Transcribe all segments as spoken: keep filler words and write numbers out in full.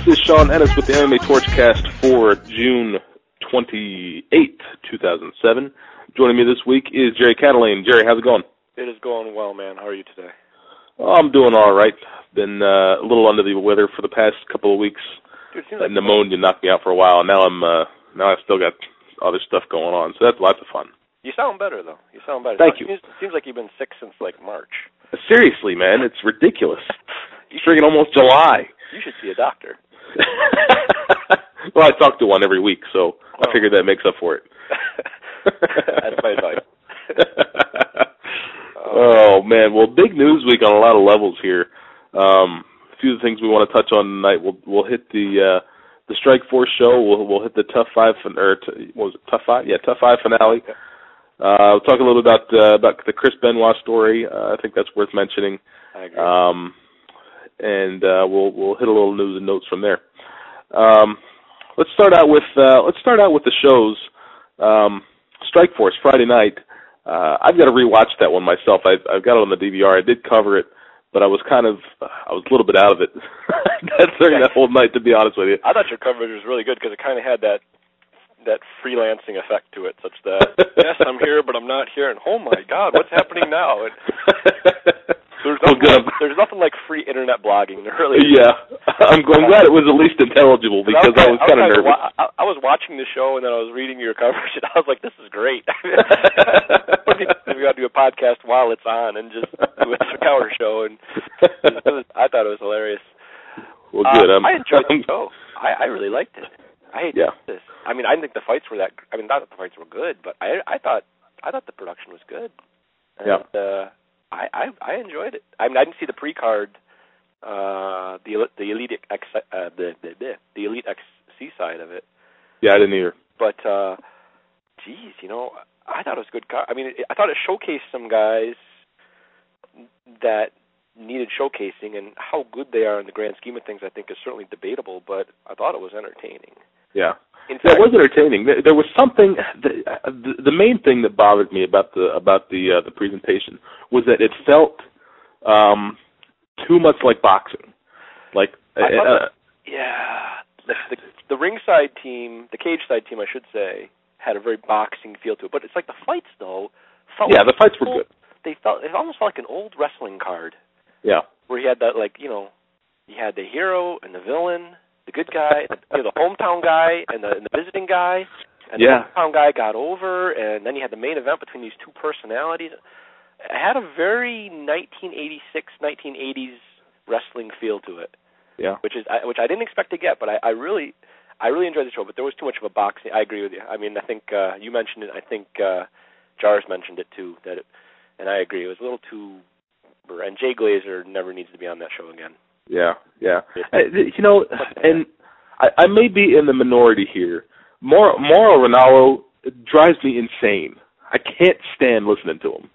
This is Sean Ennis with the M M A Torchcast for June twenty-eighth, two thousand seven. Joining me this week is Jerry Catalane. Jerry, how's it going? It is going well, man. How are you today? Oh, I'm doing all right. Been uh, a little under the weather for the past couple of weeks. Dude, it seems uh, like pneumonia knocked me out for a while. Now I'm uh, now I've still got other stuff going on, so that's lots of fun. You sound better, though. You sound better. Thank it you. Seems, it seems like you've been sick since, like, March. Seriously, man, it's ridiculous. You It's freaking almost July. You should see a doctor. Well, I talk to one every week, so Oh. I figured that makes up for it. That's my advice. Oh, man. Well, big news week on a lot of levels here. Um, a few of the things we want to touch on tonight. We'll we'll hit the uh, the Strike Force show. We'll we'll hit the Tough Five fin- or t- what was it Tough Five? Yeah, Tough Five finale. Uh, we'll talk a little bit about uh, about the Chris Benoit story. Uh, I think that's worth mentioning. I agree. Um, and uh, we'll we'll hit a little news and notes from there. Um, let's start out with uh, let's start out with the shows. Um, Strike Force Friday night. Uh, I've got to rewatch that one myself. I've, I've got it on the D V R. I did cover it, but I was kind of I was a little bit out of it during that whole night, to be honest with you. I thought your coverage was really good because it kind of had that that freelancing effect to it, such that yes, I'm here, but I'm not here, and oh my God, what's happening now? And there's nothing, well, like, there's nothing like free internet blogging. There really is. Yeah, I'm, I'm glad it was at least intelligible because I was, I was kind of nervous. Wa- I, I was watching the show and then I was reading your coverage and I was like, this is great. We got to do a podcast while it's on and just do a cover show, and it was, I thought it was hilarious. Well, good. Uh, I'm, I enjoyed I'm, the show. I, I really liked it. I hate yeah. this. I mean, I didn't think the fights were that. I mean, not that the fights were good, but I I thought I thought the production was good. And, yeah. Uh, I, I I enjoyed it. I mean, I didn't see the pre-card, uh, the the elite X, uh, the, the the the elite X C side of it. Yeah, I didn't either. But, uh, geez, you know, I thought it was good. Car- I mean, it, I thought it showcased some guys that needed showcasing, and how good they are in the grand scheme of things, I think, is certainly debatable. But I thought it was entertaining. Yeah. In Yeah, fact, it was entertaining. There, there was something. The, the, the main thing that bothered me about the about the uh, the presentation was that it felt um, too much like boxing. Like, I thought uh, that, yeah, the, the the ringside team, the cage side team, I should say, had a very boxing feel to it. But it's like the fights, though. Felt yeah, like the fights were old, good. They felt it almost felt like an old wrestling card. Yeah. Where you had that, like, you know, you had the hero and the villain, the good guy, the, you know, the hometown guy and the, and the visiting guy, and yeah. the hometown guy got over, and then you had the main event between these two personalities. It had a very nineteen eighty-six, nineteen eighties wrestling feel to it. Yeah. Which is which I didn't expect to get, but I, I really I really enjoyed the show. But there was too much of a boxing. I agree with you. I mean, I think uh, you mentioned it. I think uh, Jars mentioned it too. That it, and I agree. It was a little too. And Jay Glazer never needs to be on that show again. Yeah, yeah. I, you know, and I, I may be in the minority here. Mauro, Mauro Ranallo drives me insane. I can't stand listening to him.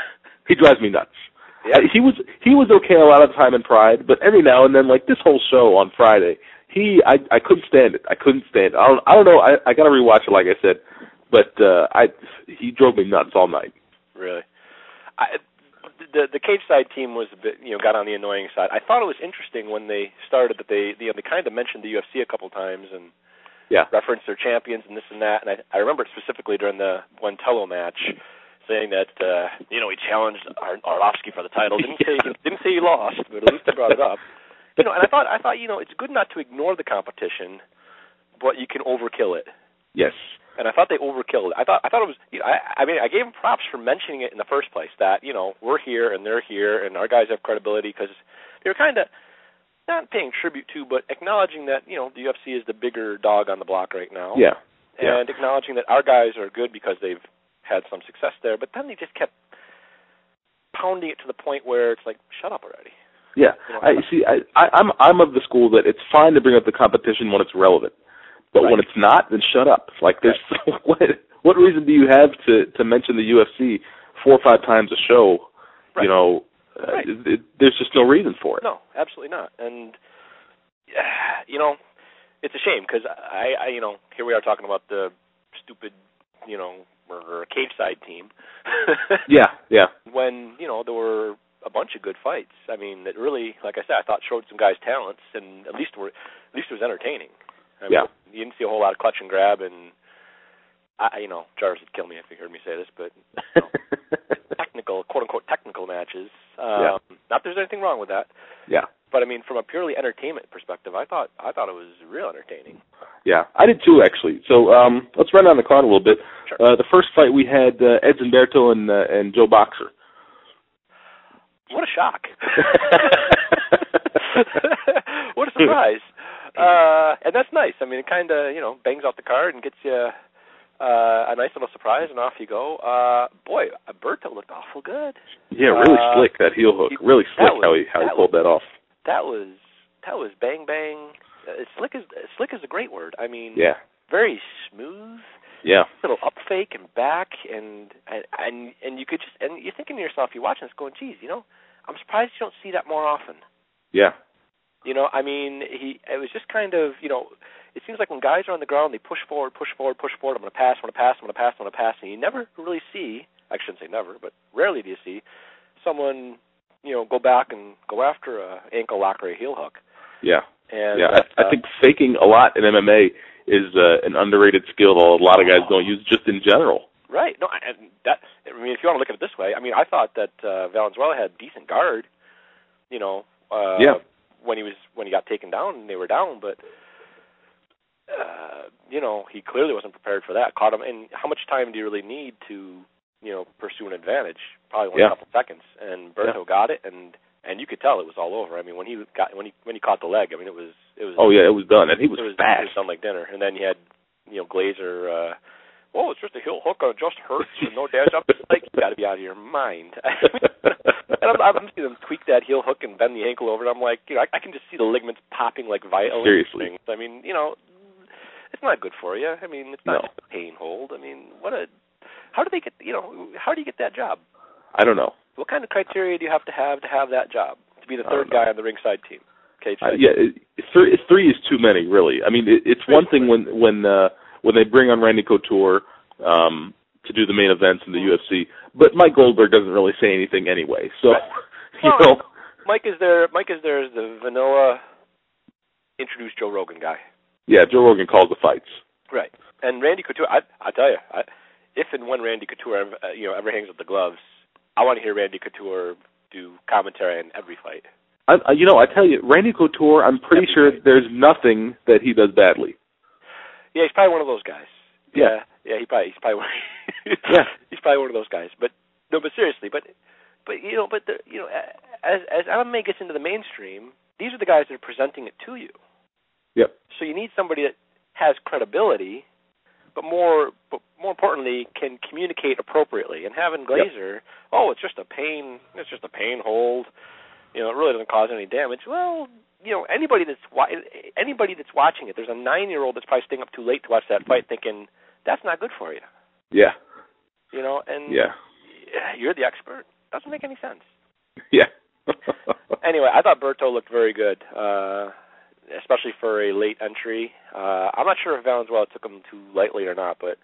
He drives me nuts. Yeah. I, he was he was okay a lot of the time in Pride, but every now and then, like this whole show on Friday, he I I couldn't stand it. I couldn't stand it. I don't I don't know. I I got to rewatch it, like I said, but uh, I he drove me nuts all night. Really, I. The the cage side team was a bit, you know, got on the annoying side. I thought it was interesting when they started that they, you know, they kind of mentioned the U F C a couple times and yeah. referenced their champions and this and that. And I, I remember specifically during the Buentello match saying that, uh, you know, he challenged Ar- Arlovsky for the title. Didn't say didn't say he lost, but at least they brought it up. You know, and I thought I thought you know it's good not to ignore the competition, but you can overkill it. Yes. And I thought they overkilled it. I thought I thought it was. You know, I, I mean, I gave them props for mentioning it in the first place. That you know we're here and they're here and our guys have credibility because they were kind of not paying tribute to, but acknowledging that you know the U F C is the bigger dog on the block right now. Yeah. And yeah. acknowledging that our guys are good because they've had some success there. But then they just kept pounding it to the point where it's like, shut up already. Yeah. You know, I see. I, I I'm I'm of the school that it's fine to bring up the competition when it's relevant. But right. when it's not, then shut up. Like, there's right. what, what reason do you have to, to mention the U F C four or five times a show? Right. You know, uh, right. it, it, there's just no reason for it. No, absolutely not. And uh, you know, it's a shame because I, I, you know, here we are talking about the stupid, you know, or cage side team. yeah, yeah. When you know there were a bunch of good fights. I mean, it really, like I said, I thought showed some guys' talents, and at least were at least it was entertaining. I mean, yeah. You didn't see a whole lot of clutch and grab, and I, you know, Jarvis would kill me if he heard me say this, but you know, technical, quote unquote, technical matches. Um, yeah. Not that there's anything wrong with that. Yeah. But I mean, from a purely entertainment perspective, I thought I thought it was real entertaining. Yeah, I did too, actually. So um, let's run down the card a little bit. Sure. Uh, the first fight we had uh, Ed Zimberto and uh, and Joe Boxer. What a shock! What a surprise! Uh, and that's nice. I mean, it kind of you know bangs out the card and gets you uh, a nice little surprise, and off you go. Uh, boy, Berto looked awful good. Yeah, really uh, slick, that heel hook. Really slick was, how he how he pulled was, that off. That was that was bang bang. Uh, slick is slick is a great word. I mean, yeah, very smooth. Yeah, little up fake and back, and and and you could just and you're thinking to yourself, you're watching this, going, geez, you know, I'm surprised you don't see that more often. Yeah. You know, I mean, he it was just kind of, you know, it seems like when guys are on the ground, they push forward, push forward, push forward. I'm going to pass, I'm going to pass, I'm going to pass, I'm going to pass, and you never really see. I shouldn't say never, but rarely do you see someone, you know, go back and go after a ankle lock or a heel hook. Yeah. And, yeah, uh, I, I think faking a lot in M M A is uh, an underrated skill that a lot of guys don't use just in general. Right. No, and that. I mean, if you want to look at it this way, I mean, I thought that uh, Valenzuela had decent guard. You know. Uh, yeah. When he was when he got taken down and they were down, but uh, you know he clearly wasn't prepared for that. Caught him. And how much time do you really need to you know pursue an advantage? Probably one yeah. couple seconds. And Berto yeah. got it, and and you could tell it was all over. I mean, when he got when he when he caught the leg, I mean, it was it was. Oh yeah, it was done, and he was it was, fast. It was done like dinner. And then you had you know Glazer. Uh, Well, it's just a heel hook on just hurts and no damage. I'm like, you got to be out of your mind. And I'm, I'm seeing them tweak that heel hook and bend the ankle over, and I'm like, you know, I, I can just see the ligaments popping like violent. Seriously. Things. I mean, you know, it's not good for you. I mean, it's not no. just a pain hold. I mean, what a, how do they get, you know, how do you get that job? I don't know. What kind of criteria do you have to have to have that job, to be the third guy on the ringside team? Cage uh, yeah, it, three, three is too many, really. I mean, it, it's one thing when when uh, when they bring on Randy Couture um, to do the main events in the U F C, but Mike Goldberg doesn't really say anything anyway. So, right. you well, know, Mike is there. Mike is there as the vanilla introduce Joe Rogan guy. Yeah, Joe Rogan calls the fights. Right, and Randy Couture. I I tell you, I, if and when Randy Couture ever, uh, you know ever hangs up the gloves, I want to hear Randy Couture do commentary on every fight. I, you know, I tell you, Randy Couture, I'm pretty every sure fight. There's nothing that he does badly. Yeah, he's probably one of those guys. Yeah, yeah, yeah he probably he's probably yeah he's probably one of those guys. But no, but seriously, but but you know, but the, you know, as as M M A gets into the mainstream, these are the guys that are presenting it to you. Yep. So you need somebody that has credibility, but more but more importantly, can communicate appropriately. And having Glazer, yep. oh, it's just a pain, it's just a pain hold. You know, it really doesn't cause any damage. Well, you know, anybody that's wa- anybody that's watching it, there's a nine-year-old that's probably staying up too late to watch that fight, thinking that's not good for you. Yeah. You know, and yeah, you're the expert. Doesn't make any sense. Yeah. Anyway, I thought Berto looked very good, uh, especially for a late entry. Uh, I'm not sure if Valenzuela took him too lightly or not, but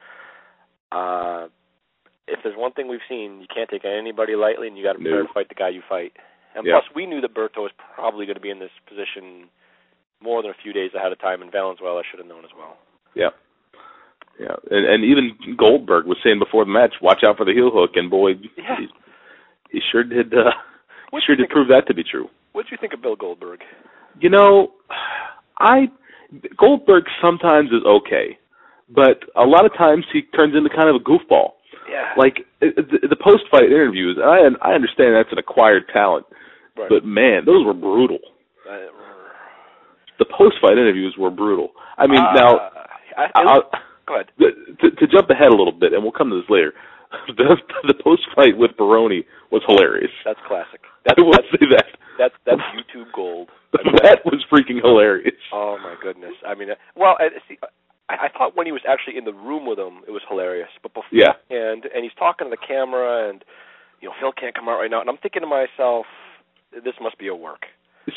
uh, if there's one thing we've seen, you can't take anybody lightly, and you got to prepare no. to fight the guy you fight. And yeah. plus, we knew that Berto was probably going to be in this position more than a few days ahead of time, and Valenzuela should have known as well. Yeah. Yeah, and, and even Goldberg was saying before the match, watch out for the heel hook, and boy, yeah. he, he sure did uh, he sure did prove of, that to be true. What did you think of Bill Goldberg? You know, I Goldberg sometimes is okay, but a lot of times he turns into kind of a goofball. Yeah. Like, the, the post-fight interviews, I I understand that's an acquired talent, right. but man, those were brutal. Uh, the post-fight interviews were brutal. I mean, uh, now, I, I, I'll, go ahead. To, to jump ahead a little bit, and we'll come to this later, the, the post-fight with Baroni was hilarious. That's classic. That's, I will that's, say that. That's, that's YouTube gold. I mean, that was freaking hilarious. Oh, my goodness. I mean, well, I, see, I, I thought when he was actually in the room with him, it was hilarious. But before, yeah. and, and he's talking to the camera, and, you know, Phil can't come out right now. And I'm thinking to myself, this must be a work.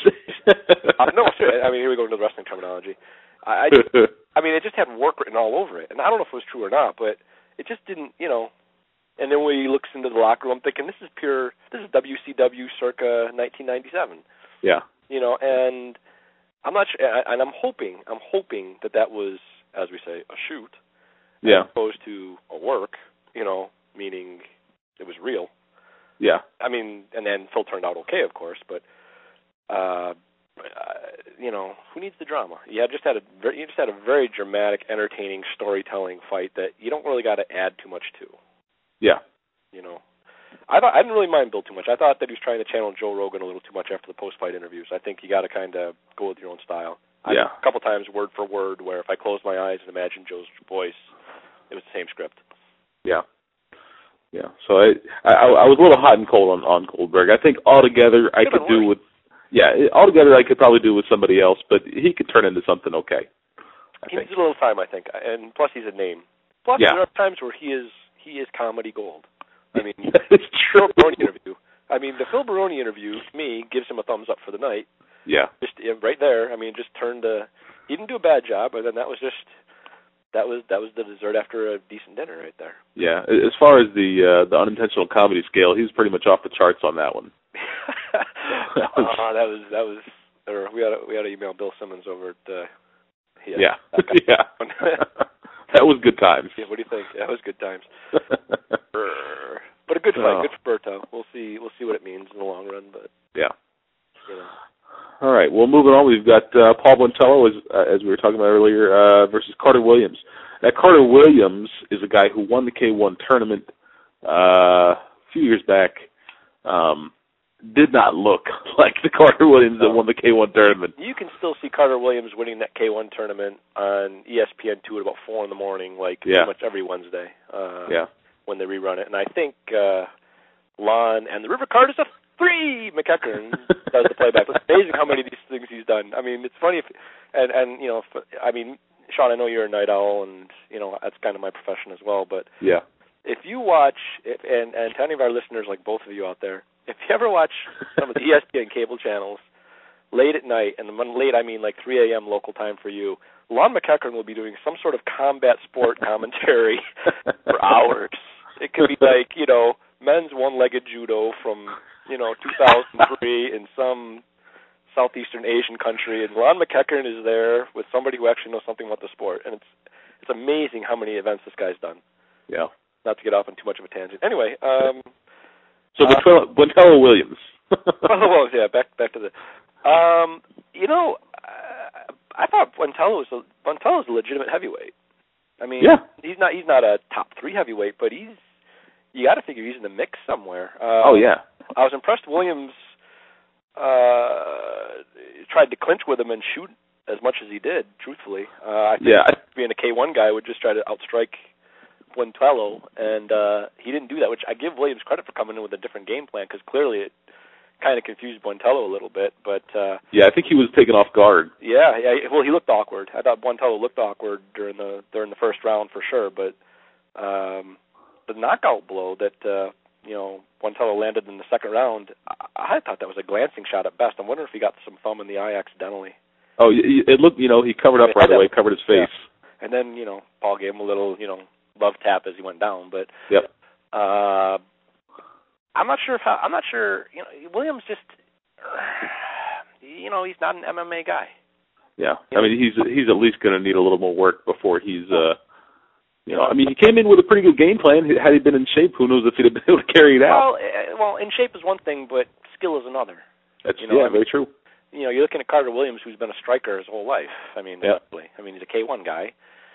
uh, no, seriously. I mean, here we go into the wrestling terminology. I, I, just, I mean, it just had work written all over it. And I don't know if it was true or not, but it just didn't, you know. And then when he looks into the locker room, I'm thinking, this is pure, this is W C W circa nineteen ninety-seven. Yeah. You know, and I'm not sure, and I'm hoping, I'm hoping that that was, as we say, a shoot, yeah, as opposed to a work. You know, meaning it was real. Yeah. I mean, and then Phil turned out okay, of course, but uh, uh, you know, who needs the drama? Yeah, just had a very, you just had a very dramatic, entertaining, storytelling fight that you don't really got to add too much to. Yeah. You know, I thought I didn't really mind Bill too much. I thought that he was trying to channel Joe Rogan a little too much after the post-fight interviews. I think you got to kind of go with your own style. Yeah. I, a couple times, word for word, where if I closed my eyes and imagined Joe's voice, it was the same script. Yeah. Yeah. So I, I, I was a little hot and cold on, on Goldberg. I think altogether I could do with, yeah, altogether I could probably do with somebody else, but he could turn into something okay. I he think. needs a little time, I think, and plus he's a name. Plus yeah. there are times where he is he is comedy gold. I mean, it's true. Phil Baroni interview. I mean, the Phil Baroni interview to me gives him a thumbs up for the night. Yeah. Just right there. I mean, just turned. Uh, he didn't do a bad job, but then that was just. That was that was the dessert after a decent dinner right there. Yeah, as far as the uh, the unintentional comedy scale, he was pretty much off the charts on that one. that, was, uh, that was that was. Or we had to, we had to email Bill Simmons over at. Uh, yeah, yeah. That was good times. Yeah, what do you think? That was good times. But a good fight, oh. good for Berto. We'll see. We'll see what it means in the long run. But yeah. You know. All right. Well, moving on, we've got uh, Paul Botello, as uh, as we were talking about earlier, uh, versus Carter Williams. Now, Carter Williams is a guy who won the K one tournament uh, a few years back. Um, did not look like the Carter Williams no. that won the K one tournament. You can still see Carter Williams winning that K one tournament on E S P N two at about four in the morning, like yeah. pretty much every Wednesday. Uh, yeah. When they rerun it, and I think uh, Lon and the River Card is a three. McEachern does the playback. It's amazing how many of these things he's done. I mean, it's funny, if, and and you know, if, I mean, Sean, I know you're a night owl, and you know that's kind of my profession as well. But yeah, if you watch, if, and and to any of our listeners, like both of you out there, if you ever watch some of the E S P N cable channels late at night, and when late I mean like three a.m. local time for you, Lon McEachern will be doing some sort of combat sport commentary for hours. It could be like, you know, men's one-legged judo from, you know, two thousand three in some Southeastern Asian country, and Lon McEachern is there with somebody who actually knows something about the sport, and it's it's amazing how many events this guy's done. Yeah. Not to get off on too much of a tangent. Anyway, um, so uh, Botello Williams. well, yeah, back back to the, um, you know, uh, I thought Botello was a, Botello is a legitimate heavyweight. I mean, yeah. he's not he's not a top three heavyweight, but he's you got to figure he's in the mix somewhere. Uh, oh yeah. I was impressed. Williams uh, tried to clinch with him and shoot as much as he did. Truthfully, uh, I think yeah. being a K one guy would just try to outstrike Botello, and uh, he didn't do that. Which I give Williams credit for coming in with a different game plan, because clearly it kind of confused Botello a little bit. But uh, yeah, I think he was taken off guard. Yeah, yeah. Well, he looked awkward. I thought Botello looked awkward during the during the first round for sure. But um, the knockout blow that uh, you know Botello landed in the second round, I, I thought that was a glancing shot at best. I'm wondering if he got some thumb in the eye accidentally. Oh, it looked. You know, he covered up I mean, right away, covered his face, yeah. And then you know Paul gave him a little you know love tap as he went down. But yep. Uh, I'm not sure if how, I'm not sure. You know, Williams just. You know, he's not an M M A guy. Yeah, I mean, he's he's at least going to need a little more work before he's, uh, you know, I mean, he came in with a pretty good game plan. Had he been in shape, who knows if he'd have been able to carry it out. Well, well, in shape is one thing, but skill is another. That's you know, yeah, I mean, very true. You know, you're looking at Carter Williams, who's been a striker his whole life. I mean, yeah. I mean, he's a K one guy.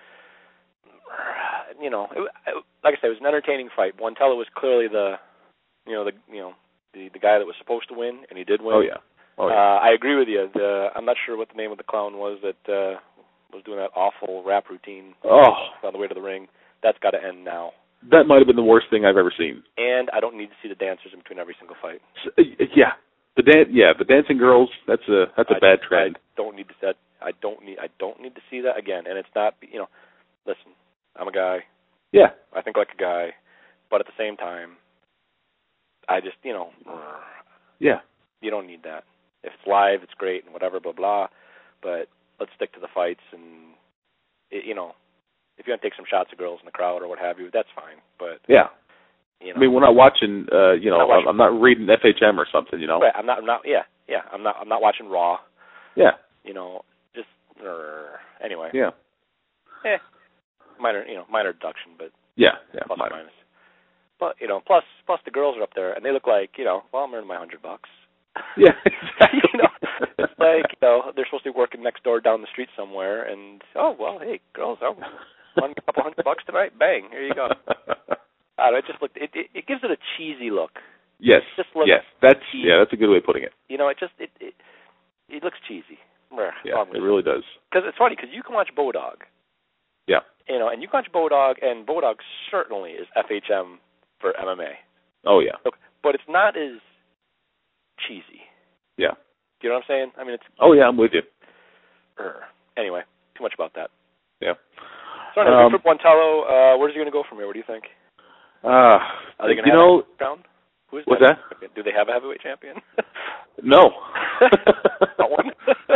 You know, it, it, like I said, it was an entertaining fight. Botello was clearly the, you know, the you know the the guy that was supposed to win, and he did win. Oh yeah. Oh, yeah. Uh, I agree with you. The, I'm not sure what the name of the clown was that uh, was doing that awful rap routine oh. on the way to the ring. That's got to end now. That might have been the worst thing I've ever seen. And I don't need to see the dancers in between every single fight. So, yeah, the dan- yeah, the dancing girls. That's a that's a I, bad trend. I don't need to that. I don't need. I don't need to see that again. And it's not. You know, listen. I'm a guy. Yeah. I think like a guy, but at the same time, I just you know. Yeah. You don't need that. If it's live, it's great and whatever, blah, blah. But let's stick to the fights and, it, you know, if you want to take some shots of girls in the crowd or what have you, that's fine. But yeah. You know, I mean, we're not watching, uh, you know, I'm not, watching, I'm not reading F H M or something, you know. Right, I'm not, I'm not, yeah, yeah. I'm not, I'm not watching Raw. Yeah. you know, just uh, anyway. Yeah. Eh, minor, you know, minor deduction, but yeah, yeah, plus minor. or minus. But you know, plus plus the girls are up there, and they look like, you know, well, I'm earning my hundred bucks. Yeah, exactly. You know, it's like, you know, they're supposed to be working next door down the street somewhere, and oh well, hey, girls, I won a couple hundred bucks tonight. Bang, here you go. I don't know, it just looked. It, it it gives it a cheesy look. Yes. It just looks yes. That's cheesy. yeah. That's a good way of putting it. You know, it just it it, it looks cheesy. Yeah, it really does. Because it's funny, because you can watch Bodog. Yeah. You know, and you can watch Bodog, and Bodog certainly is F H M for M M A. Oh yeah. Okay, but it's not as cheesy. Yeah. Do you know what I'm saying? I mean, it's. Oh yeah, I'm with you. Er, anyway, too much about that. Yeah. So anyway, um, for Buentello, uh, where's he going to go from here? What do you think? Uh, Are they going to you have know, a crown? Who is what's that? that? Do they have a heavyweight champion? No. Not one.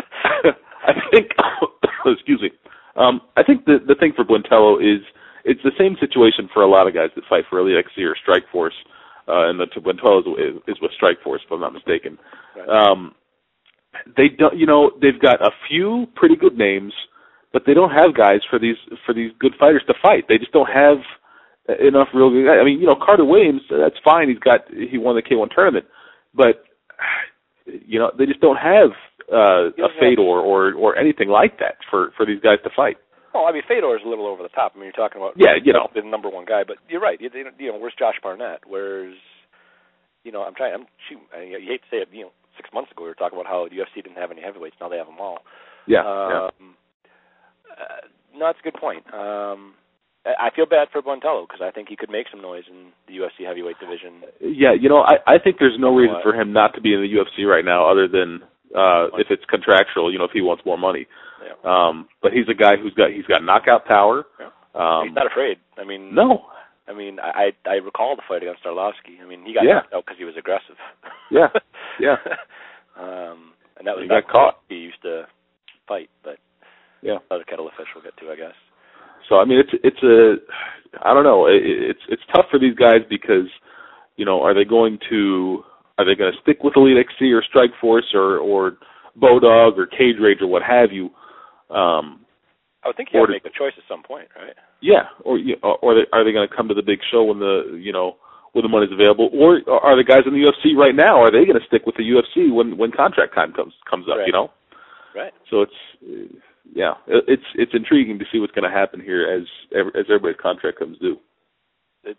I think. Excuse me. Um, I think the the thing for Buentello is it's the same situation for a lot of guys that fight for Elite X C or Strikeforce, uh, and the Buentello is, is with Strikeforce, if I'm not mistaken. Right. Um, they don't, you know, they've got a few pretty good names, but they don't have guys for these for these good fighters to fight. They just don't have enough real good guys. I mean, you know, Carter Williams, that's fine. He's got he won the K one tournament, but you know, they just don't have uh, a Fedor or or anything like that for for these guys to fight. Oh, I mean, Fedor is a little over the top. I mean, you're talking about yeah, you know, the number one guy, but you're right. You, you know, where's Josh Barnett? Where's, you know, I'm trying. I'm shoot, I, you hate to say it. You know, six months ago we were talking about how the U F C didn't have any heavyweights. Now they have them all. Yeah. Um, yeah. Uh, no, that's a good point. Um, I feel bad for Buentello because I think he could make some noise in the U F C heavyweight division. Yeah, you know, I, I think there's no reason for him not to be in the U F C right now, other than uh, if it's contractual. You know, if he wants more money. Yeah. Um, but he's a guy who's got he's got knockout power. Yeah. Um, he's not afraid. I mean, no. I mean, I I recall the fight against Arlovsky. I mean, he got yeah. knocked out because he was aggressive. yeah, yeah. um, and that was he got caught. He used to fight, but yeah, other kettle of fish we'll get to, I guess. So I mean, it's it's a I don't know. It, it's it's tough for these guys because, you know, are they going to are they going to stick with Elite X C or Strikeforce or or Bodog or Cage Rage or what have you? Um, I would think you have to make a choice at some point, right? Yeah, or or they, are they going to come to the big show when the you know when the money's available, or are the guys in the U F C right now? Are they going to stick with the U F C when when contract time comes comes up? Right. You know, right? So it's yeah, it's it's intriguing to see what's going to happen here as as everybody's contract comes due. It,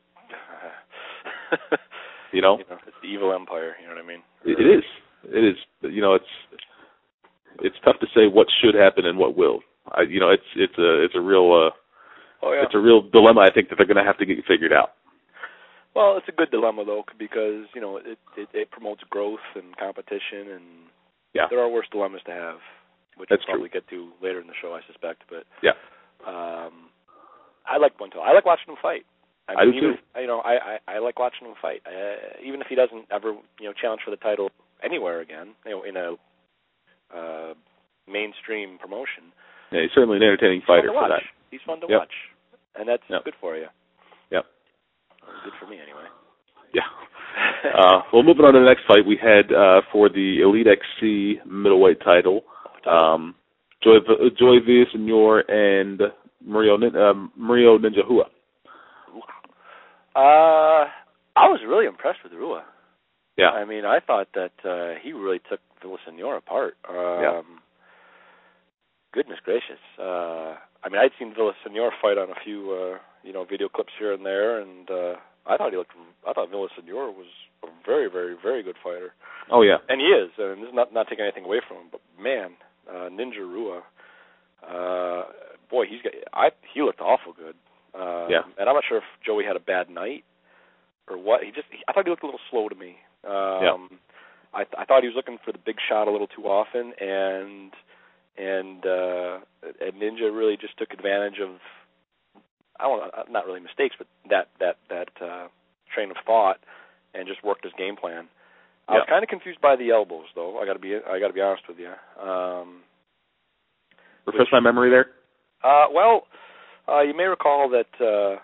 you know, you know, it's the evil empire. You know what I mean? It, it is. It is. You know, it's it's tough to say what should happen and what will. I, you know, it's it's a it's a real uh, oh, yeah. it's a real dilemma. I think that they're going to have to get figured out. Well, it's a good dilemma though, because you know it, it, it promotes growth and competition, and yeah. there are worse dilemmas to have, which That's we'll probably true. get to later in the show, I suspect. But yeah, um, I like Buentello. I like watching him fight. I, mean, I do even too. If, you know, I, I, I like watching him fight, uh, even if he doesn't ever you know challenge for the title anywhere again, you know, in a uh, mainstream promotion. Yeah, he's certainly an entertaining fighter for that. He's fun to yep. watch, and that's yep. good for you. Yep. Good for me, anyway. Yeah. uh, well, moving on to the next fight, we had uh, for the Elite X C middleweight title, um, Joy, Joy Villasenor and Mario, um, Mario Ninja Rua. Uh, I was really impressed with Rua. Yeah. I mean, I thought that uh, he really took Villasenor apart. Um, yeah. Goodness gracious. Uh, I mean, I'd seen Villasenor fight on a few, uh, you know, video clips here and there, and uh, I thought he looked. I thought Villasenor was a very, very, very good fighter. Oh yeah, and he is. And this is not not taking anything away from him, but man, uh, Ninja Rua, uh, boy, he's got. I he looked awful good. Uh, yeah. And I'm not sure if Joey had a bad night or what. He just. He, I thought he looked a little slow to me. Um, yeah. I, I thought he was looking for the big shot a little too often, and. And, uh, and Ninja really just took advantage of, I don't know, not really mistakes, but that that that uh, train of thought, and just worked his game plan. I yeah. was kind of confused by the elbows, though. I got to be I got to be honest with you. Um, Refresh my memory there. Uh, well, uh, you may recall that uh,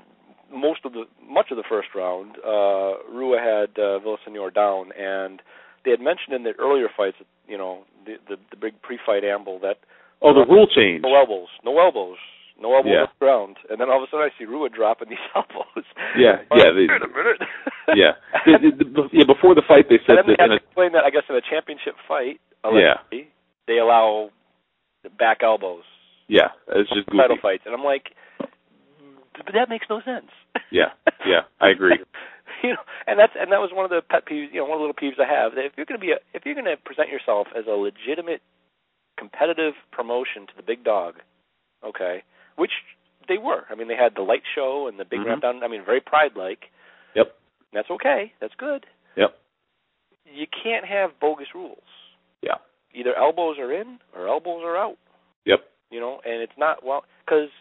most of the much of the first round, uh, Rua had uh, Villasenor down, and they had mentioned in the earlier fights, you know, the the, the big pre-fight amble that. Oh, the rule change. No elbows. No elbows. No elbows yeah. on the ground. And then all of a sudden I see Rua dropping these elbows. Yeah, like, yeah. They, Wait a minute. yeah. The, the, the, yeah. Before the fight, they said and then that. they had to explain that, I guess, in a championship fight, yeah. allegedly, they allow back elbows. Yeah, it's just goofy. Title fights. And I'm like, but that makes no sense. Yeah, yeah, I agree. You know, and that's and that was one of the pet peeves, you know, one of the little peeves I have. That if you're going to be a, if you're going to present yourself as a legitimate competitive promotion to the big dog, okay, which they were. I mean, they had the light show and the big mm-hmm. ramp down. I mean, very pride-like. Yep. That's okay. That's good. Yep. You can't have bogus rules. Yeah. Either elbows are in or elbows are out. Yep. You know, and it's not, well, because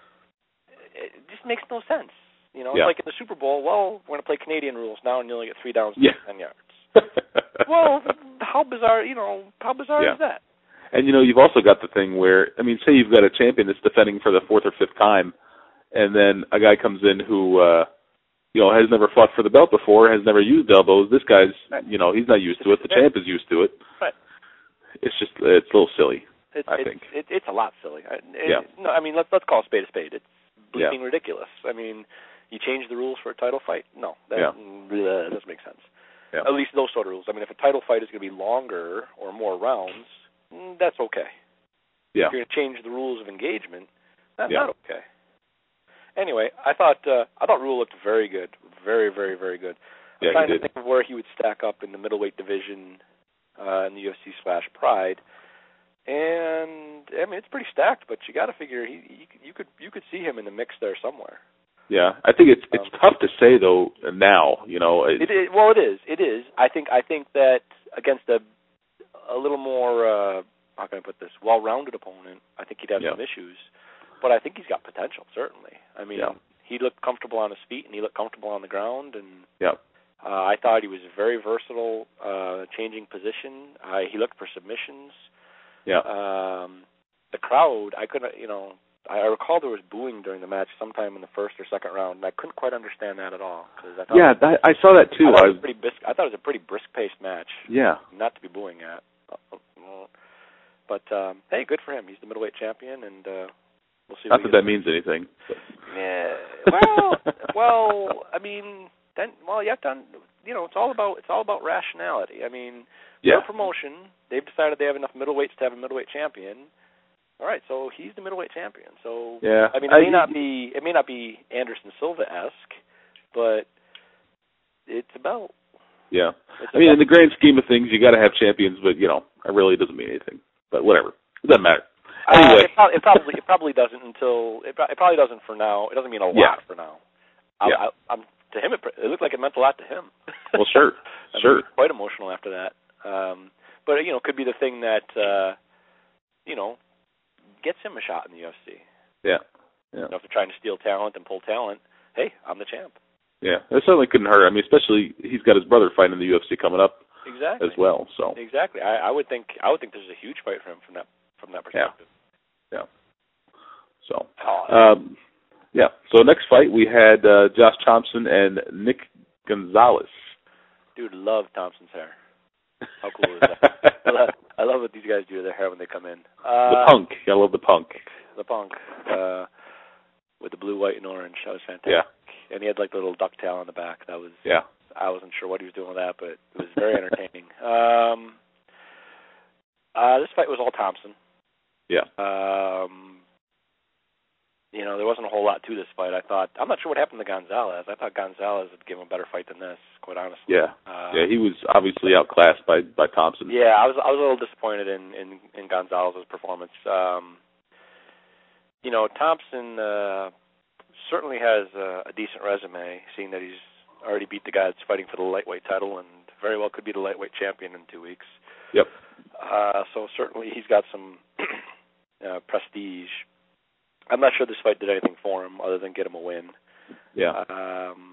it just makes no sense. You know, yeah. it's like in the Super Bowl, well, we're going to play Canadian rules now and you only get three downs yeah. ten yards. Well, how bizarre, you know, how bizarre yeah. is that? And, you know, you've also got the thing where, I mean, say you've got a champion that's defending for the fourth or fifth time, and then a guy comes in who, uh, you know, has never fought for the belt before, has never used elbows. This guy's, right. you know, he's not used to it. The champ is used to it. Right. It's just, it's a little silly, it's, I it's, think. It, it's a lot silly. It, yeah. No, I mean, let's let's call a spade a spade. It's bleeping yeah. ridiculous. I mean, you change the rules for a title fight? No, that yeah. uh, doesn't make sense. Yeah. At least those sort of rules. I mean, if a title fight is going to be longer or more rounds, that's okay. Yeah. If you're going to change the rules of engagement, that's yeah. not okay. Anyway, I thought uh, I thought Rule looked very good, very, very, very good. I'm yeah, trying he to did. think of where he would stack up in the middleweight division uh, in the U F C slash Pride, and I mean it's pretty stacked. But you got to figure he, he you could you could see him in the mix there somewhere. Yeah, I think it's it's um, tough to say though now. You know, it is, well, it is. It is. I think I think that against a a little more uh, how can I put this well-rounded opponent, I think he'd have yeah. some issues. But I think he's got potential, certainly. I mean, yeah. he looked comfortable on his feet, and he looked comfortable on the ground. And yeah. uh, I thought he was very versatile, uh, changing position. Uh, he looked for submissions. Yeah. Um, the crowd, I couldn't, you know, I recall there was booing during the match sometime in the first or second round, and I couldn't quite understand that at all. Cause I thought yeah, it was, I, I saw that too. I thought, I, it was pretty brisk, I thought it was a pretty brisk-paced match. Yeah. Not to be booing at. But, um, hey, good for him. He's the middleweight champion, and uh, we'll see. Not that that means anything. But. Yeah. Well, well, I mean, then, well, you have to, you know, it's all about it's all about rationality. I mean, yeah. their promotion, they've decided they have enough middleweights to have a middleweight champion. All right, so he's the middleweight champion. So yeah. I mean, it may I, not be it may not be Anderson Silva-esque, but it's a belt. Yeah. It's I mean, belt. in the grand scheme of things, you got to have champions, but you know, it really doesn't mean anything. But whatever, it doesn't matter. Anyway, uh, it, probably, it probably it probably doesn't until it, it probably doesn't for now. It doesn't mean a lot yeah. for now. I, yeah. I, I'm to him. It, it looked like it meant a lot to him. Well, sure, I sure. mean, quite emotional after that. Um, but you know, it could be the thing that uh, you know gets him a shot in the U F C. Yeah. Yeah. You know, if they're trying to steal talent and pull talent, hey, I'm the champ. Yeah, it certainly couldn't hurt. I mean, especially he's got his brother fighting in the U F C coming up exactly. as well. So exactly, I, I would think I would think there's a huge fight for him from that from that perspective. Yeah. Yeah. So, oh, um, yeah. So next fight we had uh, Josh Thompson and Nick Gonzalez. Dude, love Thompson's hair. How cool is that? I, love, I love what these guys do to their hair when they come in. Uh, the punk. I love the punk. The punk. Uh, with the blue, white, and orange. That was fantastic. Yeah. And he had like the little ducktail on the back. That was. Yeah. I wasn't sure what he was doing with that, but it was very entertaining. um, uh, this fight was all Thompson. Yeah. Um, you know, there wasn't a whole lot to this fight. I thought I'm not sure what happened to Gonzalez. I thought Gonzalez would give him a better fight than this, quite honestly. Yeah. Uh, yeah, he was obviously outclassed by, by Thompson. Yeah, I was I was a little disappointed in in, in Gonzalez's performance. Um, you know, Thompson uh, certainly has a, a decent resume, seeing that he's already beat the guy that's fighting for the lightweight title, and very well could be the lightweight champion in two weeks. Yep. Uh, so certainly he's got some uh, prestige. I'm not sure this fight did anything for him other than get him a win. Yeah. Um,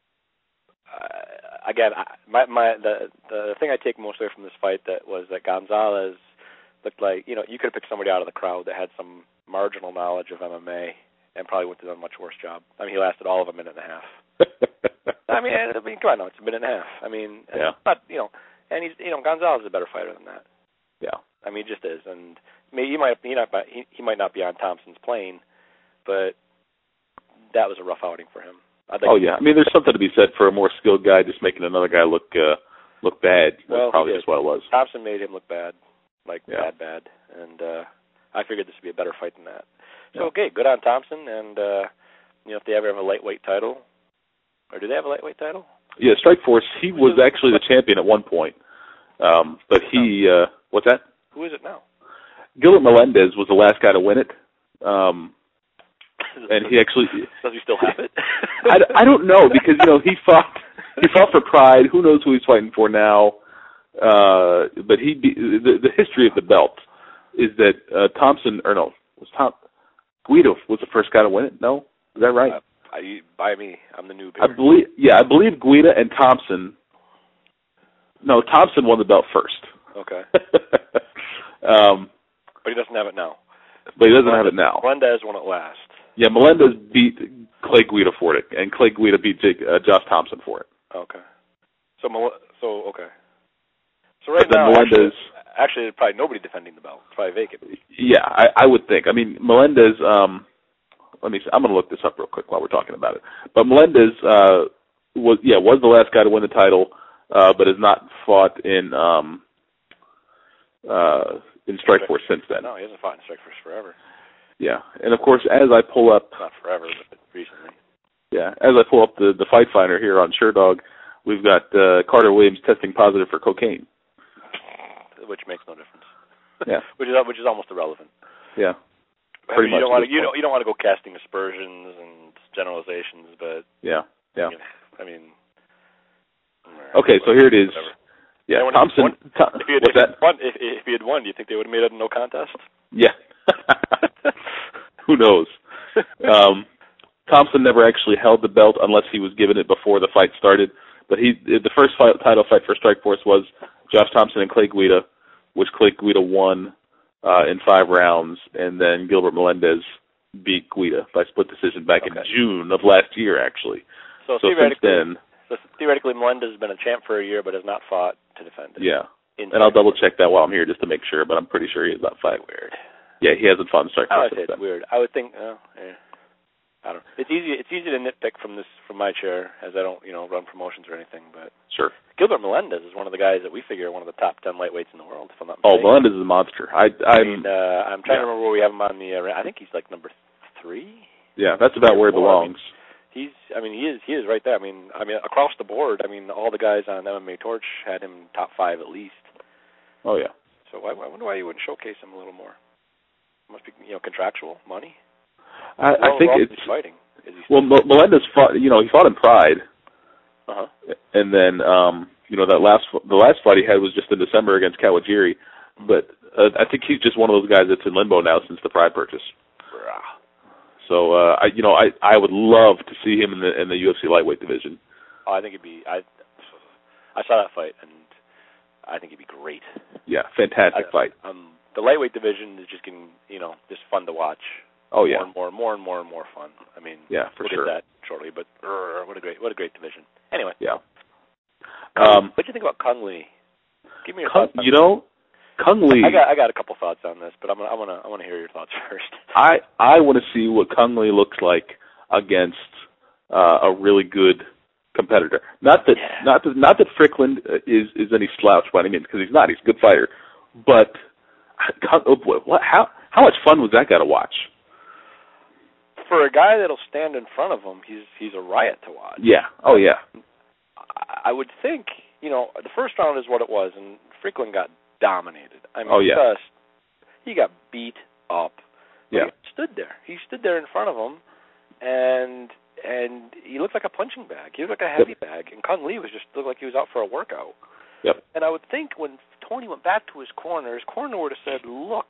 uh, again, I, my my the the thing I take most away from this fight that was that Gonzalez looked like, you know, you could have picked somebody out of the crowd that had some marginal knowledge of M M A and probably would have done a much worse job. I mean, he lasted all of a minute and a half. I mean, I mean, come on, no, it's a minute and a half. I mean, yeah. it's not, you know, And he's, you know, Gonzalez is a better fighter than that. Yeah. I mean, he just is, and maybe he might he not he, he might not be on Thompson's plane, but that was a rough outing for him. I'd like oh yeah, I mean, there's something to be said for a more skilled guy just making another guy look uh, look bad. That's well, probably just what it was. Thompson made him look bad, like yeah. bad, bad, and uh, I figured this would be a better fight than that. So yeah. okay, good on Thompson, and uh, you know, if they ever have a lightweight title, or do they have a lightweight title? Yeah, Strikeforce. He was actually the champion at one point, um, but he uh, what's that? Who is it now? Gilbert Melendez was the last guy to win it. Um, and he actually does he still have it? I, I don't know because you know he fought he fought for Pride. Who knows who he's fighting for now? Uh, but he the, the history of the belt is that uh, Thompson or no was Tom Guida was the first guy to win it. No, is that right? Uh, I, by me, I'm the noob here. I believe yeah, I believe Guida and Thompson. No, Thompson won the belt first. Okay. um, but he doesn't have it now. But he doesn't Melendez, have it now. Melendez won it last. Yeah, Melendez beat Clay Guida for it, and Clay Guida beat Jake, uh, Josh Thompson for it. Okay. So, so okay. So right but then now, Melendez, actually, actually, there's probably nobody defending the belt. It's probably vacant. Yeah, I, I would think. I mean, Melendez. Um, let me. See, I'm going to look this up real quick while we're talking about it. But Melendez uh, was, yeah, was the last guy to win the title, uh, but has not fought in um, uh, in Strikeforce since then. No, he hasn't fought in Strikeforce forever. Yeah, and of course, as I pull up, not forever, but recently. Yeah, as I pull up the the Fight Finder here on SureDog, we've got uh, Carter Williams testing positive for cocaine, which makes no difference. Yeah, which is which is almost irrelevant. Yeah, pretty I mean, much. You don't want to you don't you don't want to go casting aspersions and generalizations, but yeah, yeah. I mean, okay, so here it is. Whatever. Yeah, yeah Thompson. Won, Tom, if he had, what's if that? Won, if, if he had won, do you think they would have made it a no contest? Yeah. Who knows? Um, Thompson never actually held the belt unless he was given it before the fight started. But he, the first fight, title fight for Strikeforce was Josh Thompson and Clay Guida, which Clay Guida won uh, in five rounds, and then Gilbert Melendez beat Guida by split decision back okay. in June of last year, actually. So, so since then, so theoretically, Melendez has been a champ for a year, but has not fought to defend it. Yeah, and I'll double check that while I'm here just to make sure, but I'm pretty sure he has not fought. Weird. Yeah, he hasn't fought in Strikeforce. I would say it's weird. I would think. Oh, yeah. I don't know. It's easy. It's easy to nitpick from this from my chair, as I don't, you know, run promotions or anything. But sure, Gilbert Melendez is one of the guys that we figure are one of the top ten lightweights in the world. If I'm not oh, mistaken. Melendez is a monster. I, I'm, I mean, uh, I'm trying yeah. to remember where we have him on the. Uh, I think he's like number three. Yeah, that's about where he belongs. I mean, he's. I mean, he is. He is right there. I mean, I mean, across the board. I mean, all the guys on M M A Torch had him top five at least. Oh yeah. So I, I wonder why you wouldn't showcase him a little more. Must be, you know, contractual money. I, I think it's fighting. Well, Melendez fought. You know, he fought in Pride. Uh huh. And then, um, you know, that last the last fight he had was just in December against Kawajiri. But uh, I think he's just one of those guys that's in limbo now since the Pride purchase. Rah. So, uh, I, you know, I I would love to see him in the in the U F C lightweight division. Oh, I think it'd be. I I saw that fight, and I think it'd be great. Yeah, fantastic I, fight. Um, the lightweight division is just getting, you know, just fun to watch. Oh yeah, more and more, more and more and more fun. I mean, yeah, for we'll sure. get that shortly, but uh, what a great, what a great division. Anyway, yeah. Um, what do you think about Kung Lee? Give me your Kung, thoughts. On you know, Kung Lee. I got, I got a couple thoughts on this, but I'm gonna, I wanna, I wanna hear your thoughts first. I, I want to see what Kung Lee looks like against uh, a really good competitor. Not that, yeah. not that, not that Strickland is is any slouch by any means, because he's not. He's a good fighter, but what? How how much fun was that guy to watch? For a guy that'll stand in front of him, he's he's a riot to watch. Yeah. Oh yeah. I would think, you know, the first round is what it was, and Strickland got dominated. I mean, oh yeah. Just, he got beat up. Yeah. He stood there. He stood there in front of him, and and he looked like a punching bag. He looked like a heavy yep. bag, and Kung Lee was just looked like he was out for a workout. Yep. And I would think when Tony went back to his corner, his corner would have said, "Look,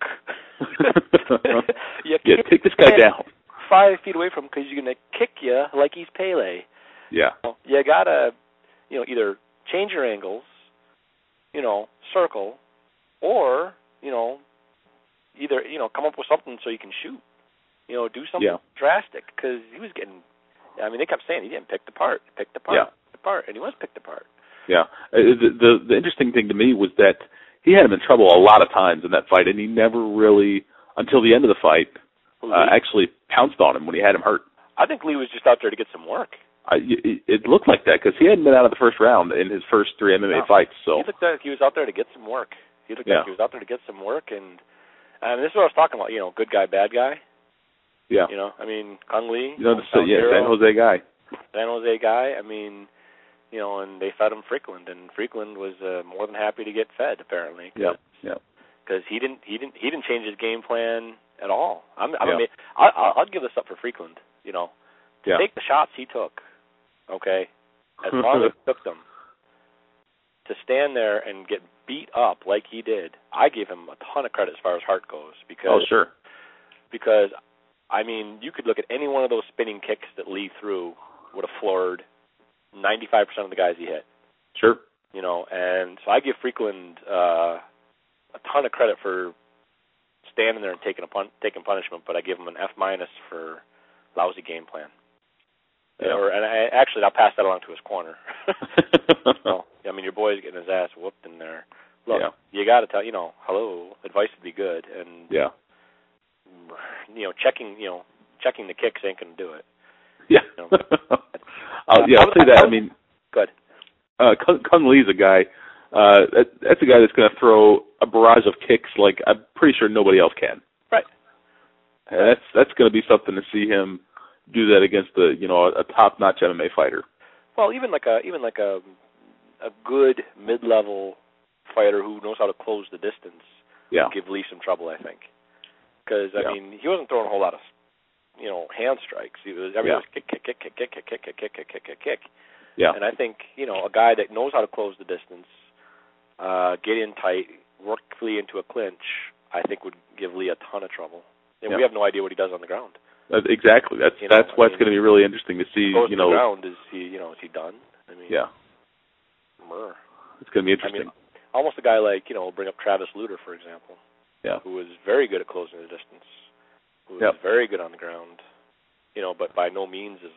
you yeah, take this guy down five feet away from him because you're gonna kick you like he's Pele." Yeah. You gotta, you know, either change your angles, you know, circle, or you know, either you know, come up with something so you can shoot. You know, do something yeah. drastic because he was getting. I mean, they kept saying he didn't pick the part, picked apart, yeah. picked apart, and he was picked apart. Yeah. Uh, the, the the interesting thing to me was that he had him in trouble a lot of times in that fight, and he never really, until the end of the fight, uh, actually pounced on him when he had him hurt. I think Lee was just out there to get some work. I, it looked like that because he hadn't been out of the first round in his first three M M A no. fights. So he looked like he was out there to get some work. He looked yeah. like he was out there to get some work, and and this is what I was talking about. You know, good guy, bad guy. Yeah. You know, I mean, Kung Lee. You know, the, yeah, San Jose guy. San Jose guy. I mean, you know, and they fed him Freakland, and Freakland was uh, more than happy to get fed. Apparently. Yeah. Yeah. Because he didn't, he didn't, he didn't change his game plan at all. I'm, I'm yeah. amazed. I, I'll give this up for Freakland. You know, to yeah. take the shots he took. Okay, as long as he took them, to stand there and get beat up like he did, I give him a ton of credit as far as heart goes. Because, oh, sure. Because, I mean, you could look at any one of those spinning kicks that Lee threw would have floored ninety-five percent of the guys he hit. Sure. You know, and so I give Freakland uh, a ton of credit for standing there and taking a pun- taking punishment, but I give him an F minus for lousy game plan. Yeah. Or, and I, actually, I'll pass that along to his corner. So, I mean, your boy's getting his ass whooped in there. Look, yeah. you got to tell, you know, hello, advice would be good, and yeah, you know, checking, you know, checking the kicks ain't gonna do it. Yeah. You know? I'll, yeah, I'll say that. I mean, good. Uh, Kung, Kung Lee's a guy. Uh, that, that's a guy that's going to throw a barrage of kicks like I'm pretty sure nobody else can. Right. And that's that's going to be something to see him do that against the you know a top-notch M M A fighter. Well, even like a even like a a good mid-level fighter who knows how to close the distance yeah. would give Lee some trouble, I think. Because I yeah. mean, he wasn't throwing a whole lot of you know hand strikes. He was everything yeah. was kick, kick, kick, kick, kick, kick, kick, kick, kick, kick, kick, kick. Yeah. And I think you know a guy that knows how to close the distance, uh, get in tight, work Lee into a clinch, I think would give Lee a ton of trouble. And yeah. we have no idea what he does on the ground. Uh, exactly. That's you know, that's why I mean, it's going to be really interesting to see. Goes you to know, the ground is he you know is he done? I mean, yeah. Murr. It's going to be interesting. I mean, almost a guy like you know bring up Travis Lutter for example. Yeah. Who was very good at closing the distance. Who was yep. very good on the ground. You know, but by no means is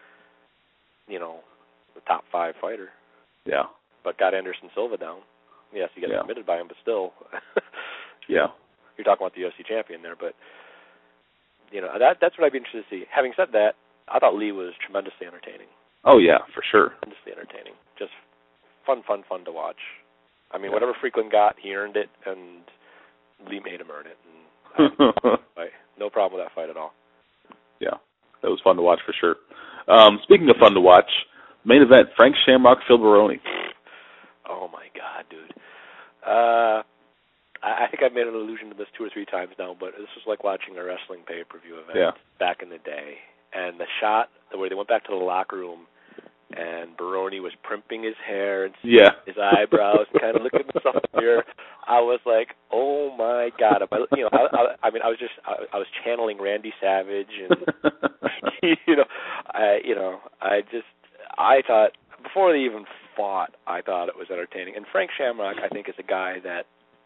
you know the top five fighter. Yeah. But got Anderson Silva down. Yes, he got yeah. submitted by him, but still. yeah. You're talking about the U F C champion there, but you know that that's what I'd be interested to see. Having said that, I thought Lee was tremendously entertaining. Oh yeah, for sure. Tremendously entertaining. Just fun, fun, fun to watch. I mean, yeah. whatever Freakland got, he earned it, and Lee made him earn it. And I, no problem with that fight at all. Yeah, that was fun to watch for sure. Um, speaking of fun to watch, main event: Frank Shamrock, Phil Baroni. Oh my God, dude. Uh, I, I think I've made an allusion to this two or three times now, but this was like watching a wrestling pay-per-view event yeah. back in the day. And the shot where they went back to the locker room, and Baroni was primping his hair and yeah. his eyebrows, kind of looking at himself in the mirror. I was like, "Oh my God!" I, you know, I, I, I mean, I was just, I, I was channeling Randy Savage, and you know, I, you know, I just, I thought before they even fought, I thought it was entertaining. And Frank Shamrock, I think, is a guy that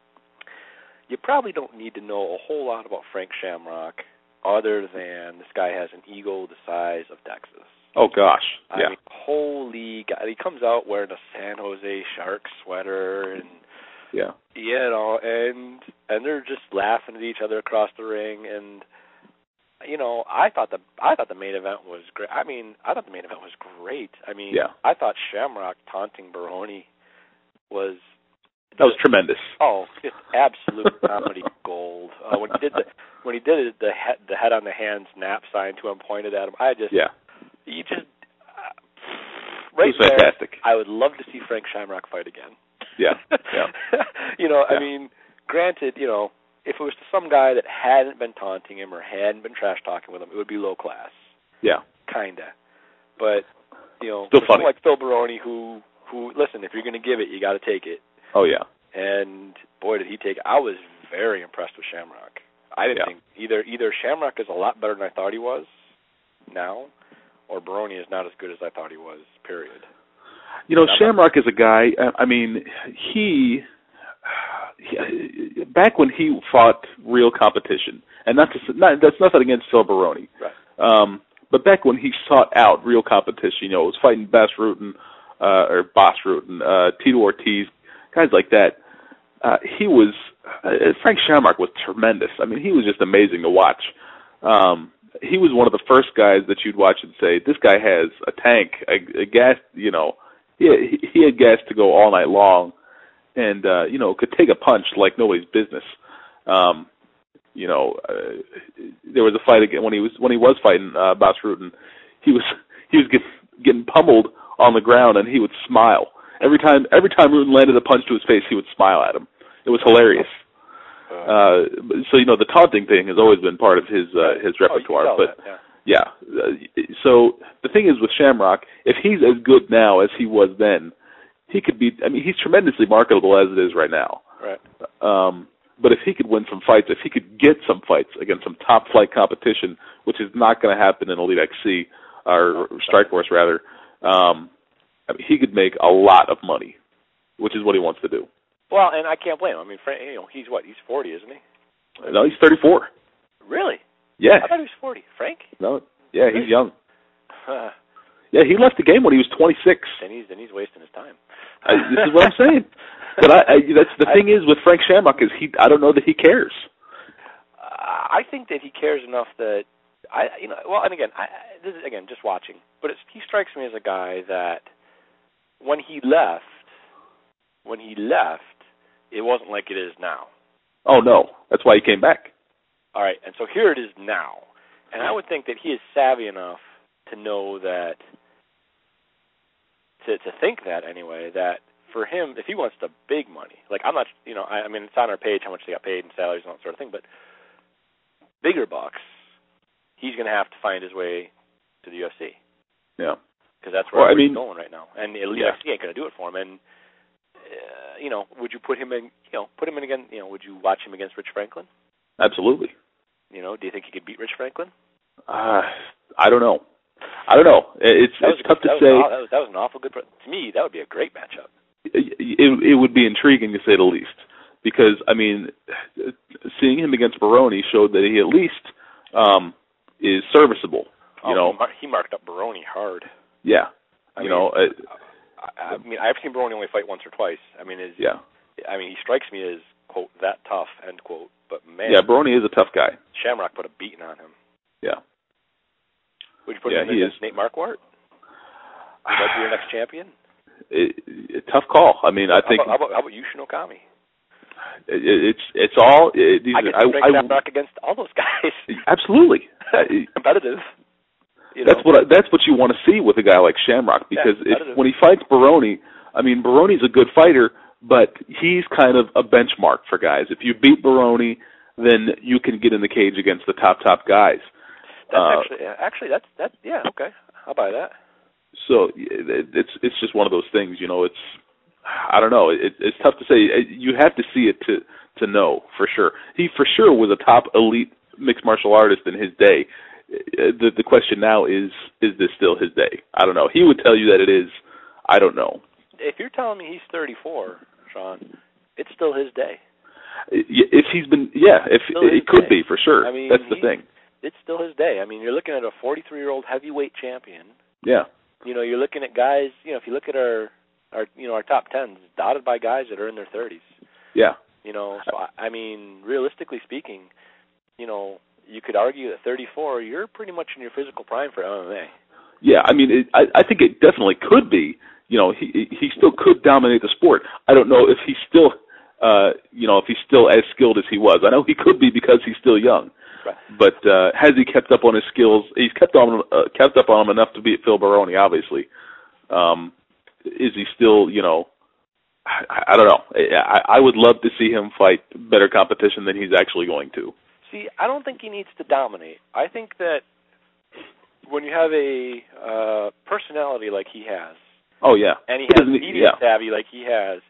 you probably don't need to know a whole lot about Frank Shamrock, other than this guy has an ego the size of Texas. Oh gosh, yeah. I mean, holy God! He comes out wearing a San Jose Sharks sweater, and yeah, you know, and and they're just laughing at each other across the ring, and you know, I thought the I thought the main event was great. I mean, I thought the main event was great. I mean, yeah. I thought Shamrock taunting Baroni was that was tremendous. Oh, just absolute comedy gold. Uh, when he did the when he did the head, the head on the hands nap sign to him, pointed at him, I just yeah. You just uh, right it was fantastic. There, I would love to see Frank Shamrock fight again. Yeah, yeah. you know, yeah. I mean, granted, you know, if it was to some guy that hadn't been taunting him or hadn't been trash talking with him, it would be low class. Yeah, kinda. But you know, still funny. Like Phil Baroni, who who listen, if you're going to give it, you got to take it. Oh yeah. And boy, did he take it! I was very impressed with Shamrock. I didn't yeah. think either either Shamrock is a lot better than I thought he was now, or Baroni is not as good as I thought he was, period. You know, Shamrock is a guy, I mean, he, he, back when he fought real competition, and not to, not, that's nothing against Phil Baroni, right. um, but back when he sought out real competition, you know, it was fighting Bas Rutten, uh, or Bas Rutten, uh, Tito Ortiz, guys like that. Uh, he was uh, Frank Shamrock was tremendous. I mean, he was just amazing to watch. Um, he was one of the first guys that you'd watch and say, this guy has a tank, a, a gas. You know, he he had gas to go all night long, and uh, you know, could take a punch like nobody's business. Um, you know, uh, there was a fight again when he was when he was fighting uh, Bas Rutten. He was he was getting, getting pummeled on the ground, and he would smile every time. Every time Rutten landed a punch to his face, he would smile at him. It was hilarious. Uh, so you know, the taunting thing has always been part of his uh, his repertoire. Oh, but that, yeah, yeah. Uh, so the thing is with Shamrock, if he's as good now as he was then, he could be. I mean, he's tremendously marketable as it is right now. Right. Um, but if he could win some fights, if he could get some fights against some top flight competition, which is not going to happen in Elite X C or Strikeforce rather, um, I mean, he could make a lot of money, which is what he wants to do. Well, and I can't blame him. I mean, Frank, you know, he's what? He's forty, isn't he? No, he's thirty-four. Really? Yeah. I thought he was forty. Frank? No. Yeah, he's young. Huh. Yeah, he left the game when he was twenty-six. Then he's then he's wasting his time. I, this is what I'm saying. But I, I, that's the I, thing is with Frank Shamrock is he. I don't know that he cares. Uh, I think that he cares enough that I, you know, well, and again, I, this is again just watching, but it's, he strikes me as a guy that when he left, when he left, it wasn't like it is now. Oh no, that's why he came back. All right, and so here it is now, and I would think that he is savvy enough to know that, to to think that anyway, that for him, if he wants the big money, like I'm not, you know, I, I mean, it's on our page how much they got paid and salaries and that sort of thing, but bigger bucks, he's going to have to find his way to the U F C. Yeah. Because that's where well, I he's mean, going right now, and the U F C yeah. ain't going to do it for him. And uh, you know, would you put him in? You know, put him in again. You know, would you watch him against Rich Franklin? Absolutely. You know, do you think he could beat Rich Franklin? Uh, I don't know. I don't know. It's, it's tough good, to say. That was, that was an awful good. To me, that would be a great matchup. It, it, it would be intriguing to say the least, because I mean, seeing him against Baroni showed that he at least um, is serviceable. You oh, know, he, mar- he marked up Baroni hard. Yeah, I you mean, know. I, I mean, I've seen Baroni only fight once or twice. I mean, is yeah. I mean, he strikes me as quote that tough end quote. But man, yeah, Baroni is a tough guy. Shamrock put a beating on him. Yeah. Would you put yeah, him against Nate Marquardt? Would that be your next champion? It, it, tough call. I mean, I how think. About, how about how about Yushin Okami? It, it's it's all. It, these I could I, Frank I, Shamrock against all those guys. Absolutely. Competitive. You that's know. what I, that's what you want to see with a guy like Shamrock, because yeah, if when he fights Baroni, I mean Baroni's a good fighter, but he's kind of a benchmark for guys. If you beat Baroni, then you can get in the cage against the top top guys. That's uh, actually actually that's that yeah okay I'll buy that. So it's it's just one of those things, you know. It's I don't know. It, it's tough to say. You have to see it to to know for sure. He for sure was a top elite mixed martial artist in his day. The the question now is, is this still his day? I don't know. He would tell you that it is. I don't know. If you're telling me he's thirty-four, Sean, it's still his day. If he's been, yeah, if it could day. be for sure. I mean, that's the thing. It's still his day. I mean, you're looking at a forty-three-year-old heavyweight champion. Yeah. You know, you're looking at guys. You know, if you look at our, our, you know, our top tens, dotted by guys that are in their thirties. Yeah. You know, so I, I mean, realistically speaking, you know, you could argue at thirty-four, you're pretty much in your physical prime for M M A. Yeah, I mean, it, I, I think it definitely could be. You know, he he still could dominate the sport. I don't know if he's still, uh, you know, if he's still as skilled as he was. I know he could be because he's still young. Right. But uh, has he kept up on his skills? He's kept on uh, kept up on them enough to beat Phil Baroni, obviously. Um, is he still, you know? I, I don't know. I, I would love to see him fight better competition than he's actually going to. See, I don't think he needs to dominate. I think that when you have a uh, personality like he has, oh yeah, and he, he has media yeah. savvy like he has,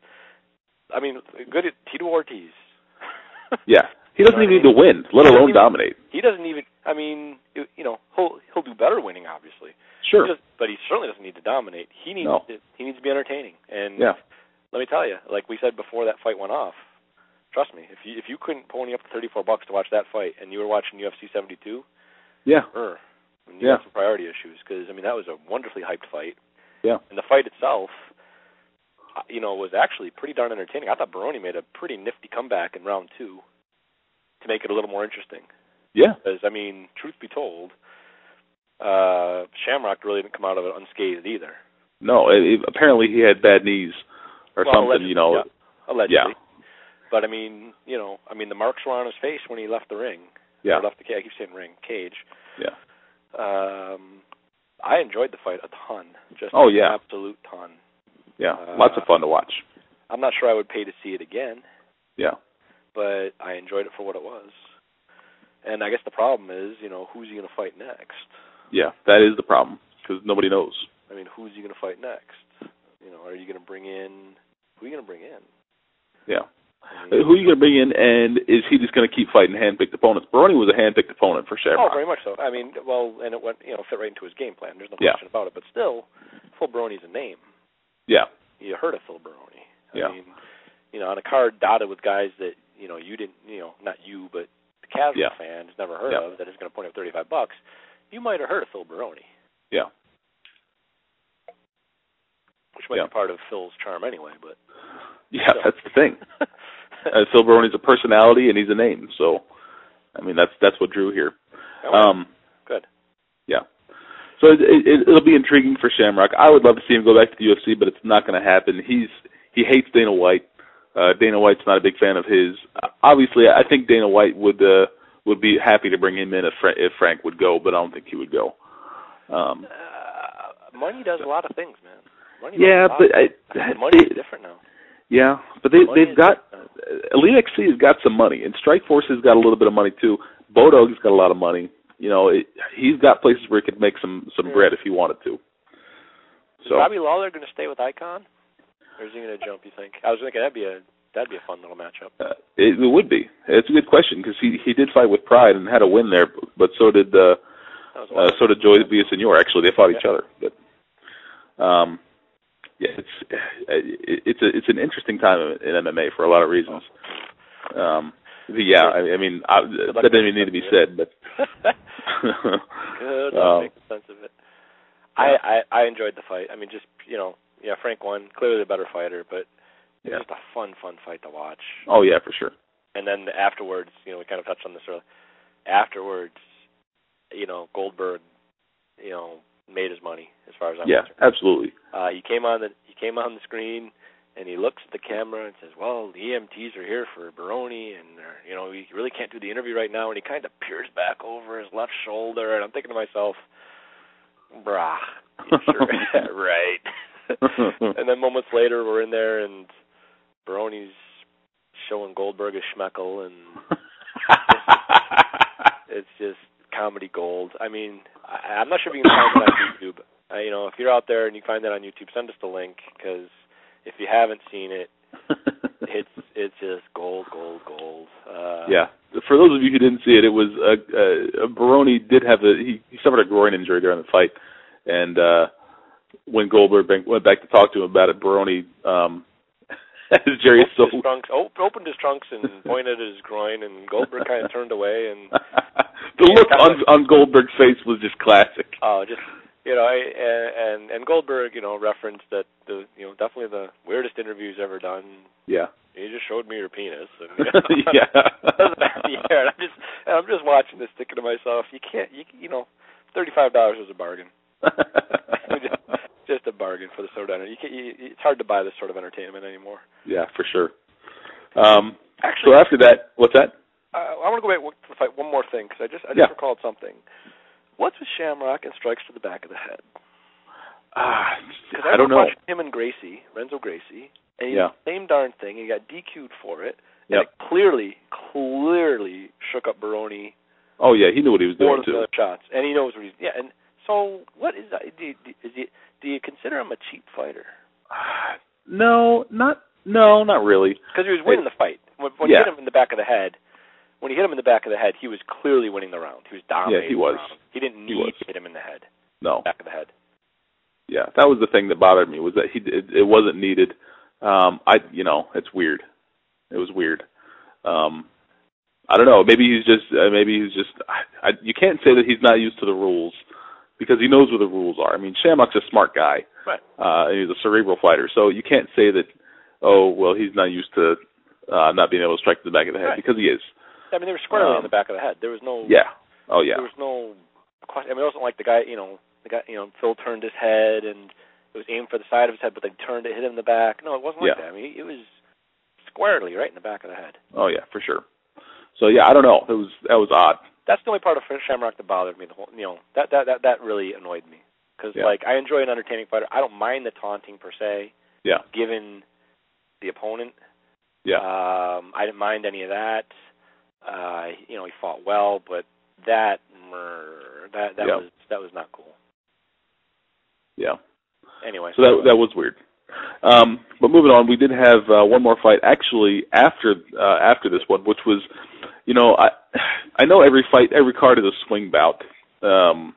I mean, good at Tito Ortiz. Yeah. He doesn't even need to win, let alone even, dominate. He doesn't even. I mean, you know, he'll he'll do better winning, obviously. Sure. He just, but he certainly doesn't need to dominate. He needs no. to, he needs to be entertaining. And yeah. let me tell you, like we said before that fight went off, trust me, if you if you couldn't pony up the thirty-four bucks to watch that fight, and you were watching U F C seventy-two, yeah, er, you yeah. got some priority issues, because I mean that was a wonderfully hyped fight. Yeah. And the fight itself, you know, was actually pretty darn entertaining. I thought Baroni made a pretty nifty comeback in round two to make it a little more interesting. Yeah. Because, I mean, truth be told, uh, Shamrock really didn't come out of it unscathed either. No, it, it, apparently he had bad knees or well, something, you know. Yeah, allegedly. Yeah. But, I mean, you know, I mean, the marks were on his face when he left the ring. Yeah. Or left the cage. I keep saying ring, cage. Yeah. Um, I enjoyed the fight a ton. Just oh, an yeah. absolute ton. Yeah, uh, lots of fun to watch. I'm not sure I would pay to see it again. Yeah. But I enjoyed it for what it was. And I guess the problem is, you know, who's he going to fight next? Yeah, that is the problem, because nobody knows. I mean, who's he going to fight next? You know, are you going to bring in, who are you going to bring in? Yeah. I mean, who are you going to bring in, and is he just going to keep fighting hand-picked opponents? Baroni was a hand-picked opponent for Shamrock. Oh, very much so. I mean, well, and it went, you know, fit right into his game plan. There's no yeah. question about it. But still, Phil Baroni's a name. Yeah. You heard of Phil Baroni. I yeah. mean, you know, on a card dotted with guys that, you know, you didn't, you know, not you, but the casual yeah. fan has never heard yeah. of that is going to point up thirty-five bucks, you might have heard of Phil Baroni. Yeah. Which might yeah. be part of Phil's charm anyway, but. Yeah, so. That's the thing. uh, Phil Baroni's a personality and he's a name, so, I mean, that's that's what drew here. Oh, um, good. Yeah. So it, it, it'll be intriguing for Shamrock. I would love to see him go back to the U F C, but it's not going to happen. He's He hates Dana White. Uh, Dana White's not a big fan of his. Uh, obviously, I think Dana White would uh, would be happy to bring him in if, Fra- if Frank would go, but I don't think he would go. Um, uh, money does a lot of things, man. Money yeah, does a lot but of I, I, money they, is different now. Yeah, but they money they've got uh, Elite X C has got some money, and Strikeforce has got a little bit of money too. Bodog's got a lot of money. You know, it, he's got places where he could make some some yeah. bread if he wanted to. Is so. Robbie Lawler going to stay with Icon, or is he going to jump? You think? I was thinking that'd be a that'd be a fun little matchup. Uh, it, it would be. It's a good question because he he did fight with Pride and had a win there, but so did uh, uh, so did Joey Villasenor. Actually, they fought yeah. each other. But um, yeah, it's it's a it's an interesting time in M M A for a lot of reasons. Um, yeah, I, I mean I, that didn't even need to be said, but good luck making sense of it. I, I I enjoyed the fight. I mean, just you know, yeah, Frank won. Clearly the better fighter, but it was yeah. just a fun, fun fight to watch. Oh yeah, for sure. And then afterwards, you know, we kind of touched on this earlier. Afterwards, you know, Goldberg, you know, made his money as far as I'm yeah, concerned. Yeah, absolutely. Uh, he came on the he came on the screen and he looks at the camera and says, "Well, the E M Ts are here for Baroni, and you know, we really can't do the interview right now." And he kind of peers back over his left shoulder, and I'm thinking to myself, "Brah, you sure right." And then moments later, we're in there, and Baroni's showing Goldberg a schmeckle, and it's just comedy gold. I mean, I, I'm not sure if you can find it on YouTube. Uh, you know, if you're out there and you find that on YouTube, send us the link, because if you haven't seen it, it's it's just gold, gold, gold. Uh, yeah. For those of you who didn't see it, it was uh, uh, Baroni did have a he, he suffered a groin injury during the fight, and uh, when Goldberg went back to talk to him about it, Baroni, um, as Jerry opened, so his trunks, opened his trunks and pointed at his groin, and Goldberg kind of turned away. And the look on like, on Goldberg's face was just classic. Oh, just. You know, I, and and Goldberg, you know, referenced that the, you know, definitely the weirdest interviews ever done. Yeah. You just showed me your penis. And, you know, yeah. yeah. And I'm just, and I'm just watching this, thinking to myself, you can't, you, you know, thirty-five dollars is a bargain. just, just a bargain for the sort of entertainment. You can't, you, it's hard to buy this sort of entertainment anymore. Yeah, for sure. Um, Actually, so after that, what's that? Uh, I want to go back to fight one more thing because I just, I just yeah. recalled something. What's with Shamrock and strikes to the back of the head? Ah, uh, I, I don't know. Him and Gracie, Renzo Gracie, and he yeah. did the same darn thing. He got D Q'd for it, and yep. it clearly, clearly shook up Baroni. Oh yeah, he knew what he was doing too. More shots, and he knows what he's. Yeah, and so what is that? Do you, is he, do you consider him a cheap fighter? Uh, no, not no, not really. Because he was winning it, the fight. When, when yeah. he hit him in the back of the head. When he hit him in the back of the head, he was clearly winning the round. He was dominating yeah, he was. the round. He didn't need he to hit him in the head. No. Back of the head. Yeah, that was the thing that bothered me, was that he it, it wasn't needed. Um, I, you know, it's weird. It was weird. Um, I don't know. Maybe he's just, uh, maybe he's just, I, I, you can't say that he's not used to the rules, because he knows what the rules are. I mean, Shamrock's a smart guy. Right. Uh, and he's a cerebral fighter, so you can't say that, oh, well, he's not used to uh, not being able to strike to the back of the head, right. because he is. I mean, they were squarely um, in the back of the head. There was no. Yeah. Oh, yeah. There was no question. I mean, it wasn't like the guy, you know, the guy, you know, Phil turned his head and it was aimed for the side of his head, but they turned it, hit him in the back. No, it wasn't like yeah. that. I mean, it was squarely right in the back of the head. Oh, yeah, for sure. So, yeah, I don't know. It was That was odd. That's the only part of Shamrock that bothered me. The whole, you know, that that that, that really annoyed me. Because, yeah. like, I enjoy an entertaining fighter. I don't mind the taunting, per se, yeah. given the opponent. Yeah. Um, I didn't mind any of that. Uh, you know, he fought well, but that that that yeah. was that was not cool. Yeah. Anyway. So that that was weird. Um, but moving on, we did have uh, one more fight actually after uh, after this one, which was, you know, I I know every fight, every card is a swing bout. Um,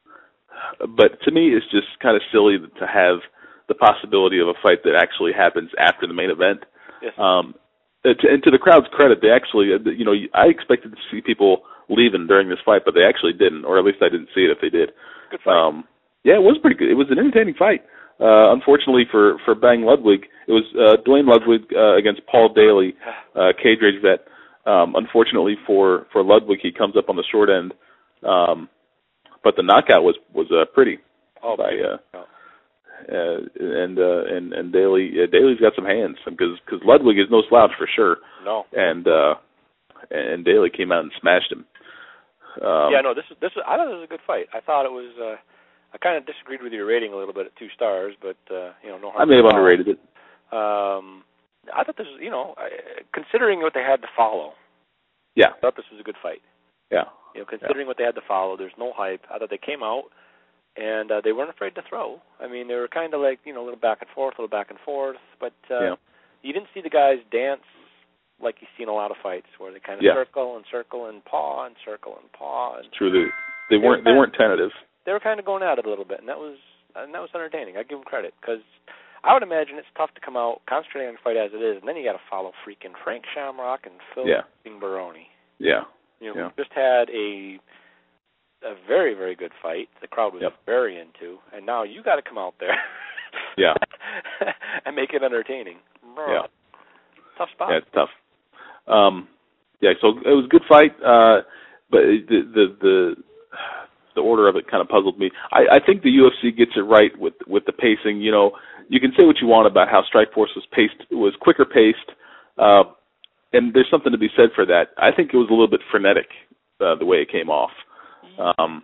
But to me, it's just kind of silly to have the possibility of a fight that actually happens after the main event. Yes. Um, and to the crowd's credit, they actually, you know, I expected to see people leaving during this fight, but they actually didn't, or at least I didn't see it if they did. Good fight. Um, yeah, it was pretty good. It was an entertaining fight. Uh, unfortunately for, for Bang Ludwig, it was uh, Dwayne Ludwig uh, against Paul Daly, uh, cage rage vet. Um, unfortunately for, for Ludwig, he comes up on the short end. Um, But the knockout was was uh, pretty. Oh, by, uh, uh, and uh, and and Daly uh, Daly's got some hands because because Ludwig is no slouch for sure. No. And uh, and Daly came out and smashed him. Um, yeah, no. This is this is. I thought it was a good fight. I thought it was. Uh, I kind of disagreed with your rating a little bit at two stars, but uh, you know, no harm. I may have underrated it. Um, I thought this was, you know, I, considering what they had to follow. Yeah. I thought this was a good fight. Yeah. You know, considering yeah. what they had to follow, there's no hype. I thought they came out, and uh, they weren't afraid to throw. I mean, they were kind of like, you know, a little back and forth, a little back and forth, but uh, yeah. you didn't see the guys dance like you see in a lot of fights, where they kind of yeah. circle and circle and paw and circle and paw. And it's true. They, they weren't they, were they weren't tentative. They were kind of going at it a little bit, and that was and that was entertaining. I give them credit, because I would imagine it's tough to come out concentrating on the fight as it is, and then you got to follow freaking Frank Shamrock and Phil yeah. Baroni. Yeah. You know, yeah. we just had a a very, very good fight. The crowd was yep. very into, and now you got to come out there, yeah, and make it entertaining. Yeah, tough spot. Yeah, it's tough. Um, yeah, so it was a good fight, uh, but the the the the order of it kind of puzzled me. I, I think the U F C gets it right with with the pacing. You know, you can say what you want about how Strikeforce was paced, was quicker paced. Uh, And there's something to be said for that. I think it was a little bit frenetic, uh, the way it came off. Um,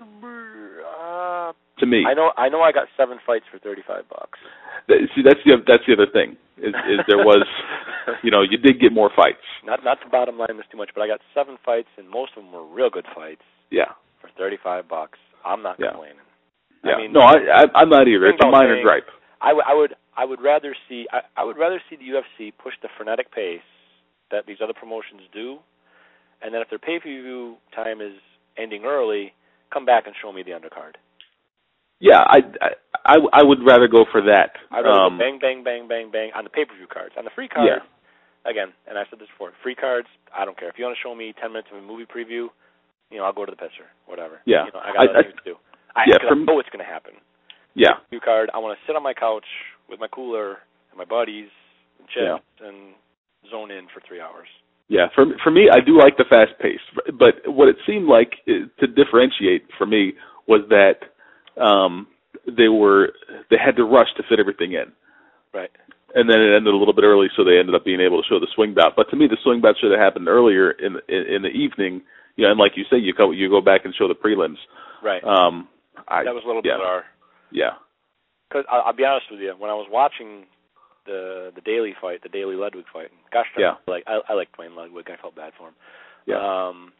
uh, to me, I know. I know. I got seven fights for thirty-five bucks. See, that's the that's the other thing. Is, is there was, you know, you did get more fights. Not not the bottom line was too much, but I got seven fights, and most of them were real good fights. Yeah. For thirty-five bucks, I'm not yeah. complaining. Yeah. I mean, no, I, I I'm not either. It's a minor saying, gripe. I, w- I would I would rather see I, I would rather see the U F C push the frenetic pace that these other promotions do, and then if their pay-per-view time is ending early, come back and show me the undercard. Yeah, I, I, I would rather go for that. I'd rather um, go bang, bang, bang, bang, bang on the pay-per-view cards. On the free cards, yeah. again, and I said this before, free cards, I don't care. If you want to show me ten minutes of a movie preview, you know, I'll go to the pisser, whatever. Yeah. You know, I got other things to do. I, yeah, I know what's going to happen. Yeah. Pay-per-view card, I want to sit on my couch with my cooler and my buddies and chips yeah. and zone in for three hours. Yeah, for for me, I do like the fast pace, but what it seemed like to differentiate for me was that um, they were they had to rush to fit everything in, right? And then it ended a little bit early, so they ended up being able to show the swing bout. But to me, the swing bout should have happened earlier in in, in the evening. You know, and like you say, you go you go back and show the prelims. Right. Um, I, that was a little yeah. bizarre. Yeah. Because I'll, I'll be honest with you, when I was watching the the Daly fight, the Daly Ludwig fight. Gosh, yeah. like I, I like Dwayne Ludwig. I felt bad for him. Yeah. Um,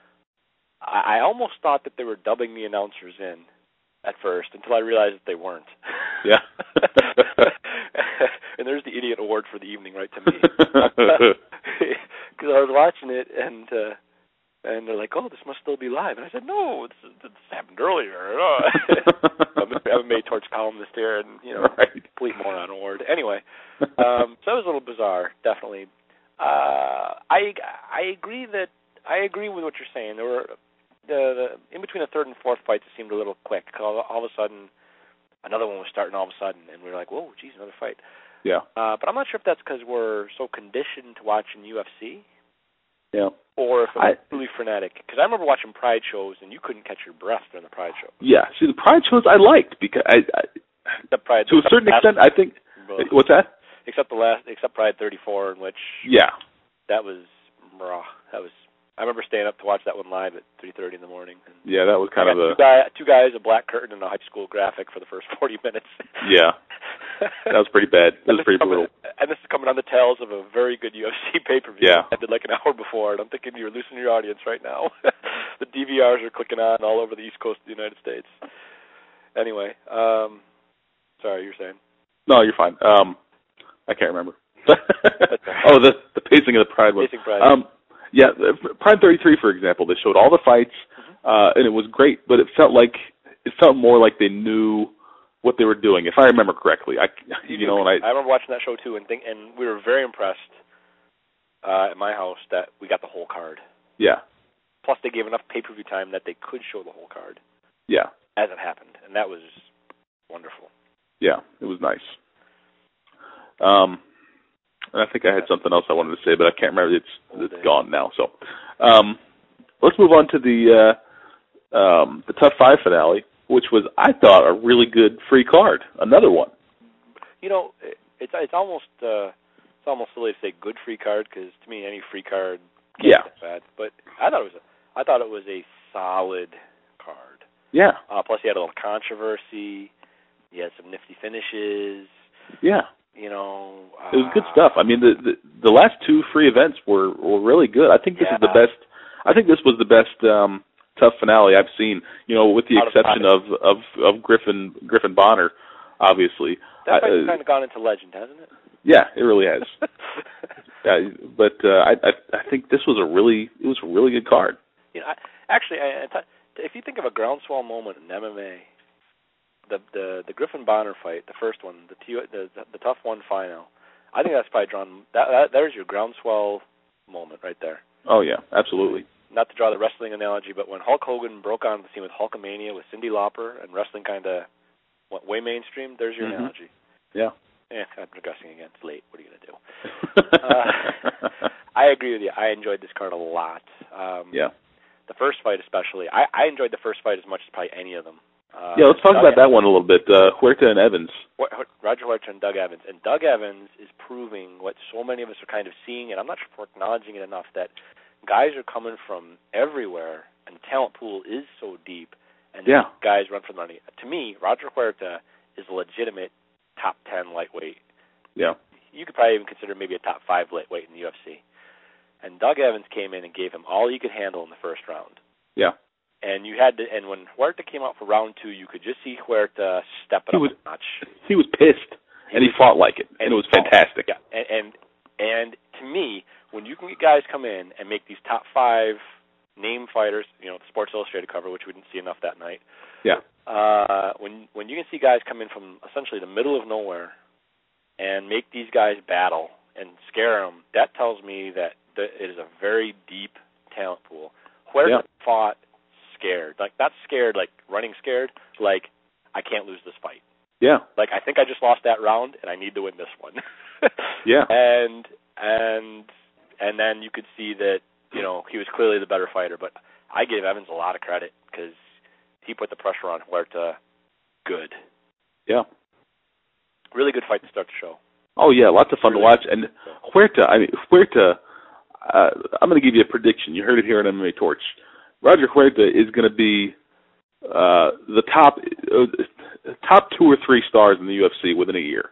I, I almost thought that they were dubbing the announcers in at first until I realized that they weren't. Yeah. And there's the idiot award for the evening right to me. Because I was watching it and uh, and they're like, "Oh, this must still be live," and I said, "No, this, this happened earlier." I'm a May Torch columnist here, and you know, right. complete moron award. Anyway, um, so that was a little bizarre, definitely. Uh, I I agree that I agree with what you're saying. There were the, the in between the third and fourth fights, it seemed a little quick. All, all of a sudden, another one was starting all of a sudden, and we were like, whoa, geez, another fight. Yeah. Uh, but I'm not sure if that's because we're so conditioned to watching U F C. Yeah. Or if it was I, really frenetic. Because I remember watching Pride shows, and you couldn't catch your breath during the Pride show. Yeah. See, the Pride shows I liked because I, I the Pride, to a certain extent, I think. What's that? Except the last, except Pride thirty-four, in which yeah, that was raw. That was. I remember staying up to watch that one live at three thirty in the morning. And yeah, that was kind of a two, guy, two guys, a black curtain, and a high school graphic for the first forty minutes. Yeah, that was pretty bad. That was pretty coming, brutal. And this is coming on the tails of a very good U F C pay-per-view. Yeah, that ended like an hour before, and I'm thinking you're losing your audience right now. The D V Rs are clicking on all over the East Coast of the United States. Anyway, um, sorry, you were saying? No, you're fine. Um, I can't remember. oh, the the pacing of the Pride one. Pacing Pride. Um, yeah, Pride thirty-three, for example, they showed all the fights, mm-hmm. uh, and it was great. But it felt like it felt more like they knew what they were doing, if I remember correctly. I, you, you know, and I I remember watching that show too, and think, and we were very impressed uh, at my house that we got the whole card. Yeah. Plus, they gave enough pay-per-view time that they could show the whole card. Yeah. As it happened, and that was wonderful. Yeah, it was nice. Um. And I think I had something else I wanted to say, but I can't remember. It's it's gone now. So, um, let's move on to the uh, um, the Tough Five finale, which was, I thought, a really good free card. Another one. You know, it's it's almost uh, it's almost silly to say good free card, because to me any free card can't yeah. be that bad. But I thought it was a, I thought it was a solid card. Yeah. Uh, plus, you had a little controversy. You had some nifty finishes. Yeah. You know, uh, it was good stuff. I mean, the, the the last two free events were, were really good. I think this yeah. is the best. I think this was the best um, Tough finale I've seen. You know, with the Out exception of, of of Griffin Griffin Bonner, obviously. That fight's uh, kind of gone into legend, hasn't it? Yeah, it really has. yeah, but uh, I, I I think this was a really it was a really good card. You know, I, actually, I, I th- if you think of a groundswell moment in M M A. The, the the Griffin Bonner fight, the first one, the T, the, the the Tough One final, I think that's probably drawn. That, that there's your groundswell moment right there. Oh yeah, absolutely. Not to draw the wrestling analogy, but when Hulk Hogan broke onto the scene with Hulkamania with Cyndi Lauper and wrestling kind of went way mainstream, there's your mm-hmm. analogy. Yeah. Yeah, I'm digressing again. It's late. What are you gonna do? uh, I agree with you. I enjoyed this card a lot. Um, yeah. The first fight especially. I, I enjoyed the first fight as much as probably any of them. Uh, yeah, let's talk Doug about Evans. that one a little bit. Uh, Huerta and Evans. Roger Huerta and Doug Evans. And Doug Evans is proving what so many of us are kind of seeing, and I'm not sure if we're acknowledging it enough, that guys are coming from everywhere, and the talent pool is so deep, and yeah. guys run for the money. To me, Roger Huerta is a legitimate top ten lightweight. Yeah. You could probably even consider maybe a top five lightweight in the U F C. And Doug Evans came in and gave him all he could handle in the first round. Yeah. And you had to, and when Huerta came out for round two, you could just see Huerta step it he up was, a notch. He was pissed, he and was, he fought like it, and, and it was fantastic. Yeah, and, and and to me, when you can get guys come in and make these top five name fighters, you know, the Sports Illustrated cover, which we didn't see enough that night. Yeah. Uh, when when you can see guys come in from essentially the middle of nowhere and make these guys battle and scare them, that tells me that it is a very deep talent pool. Huerta yeah. fought scared, like not scared, like running scared, like I can't lose this fight. Yeah. Like I think I just lost that round, and I need to win this one. yeah. And and and then you could see that you know he was clearly the better fighter, but I gave Evans a lot of credit because he put the pressure on Huerta. Good. Yeah. Really good fight to start the show. Oh yeah, lots of fun really to watch. And Huerta, I mean Huerta. Uh, I'm going to give you a prediction. You heard it here on M M A Torch. Roger Huerta is going to be uh, the top uh, top two or three stars in the U F C within a year.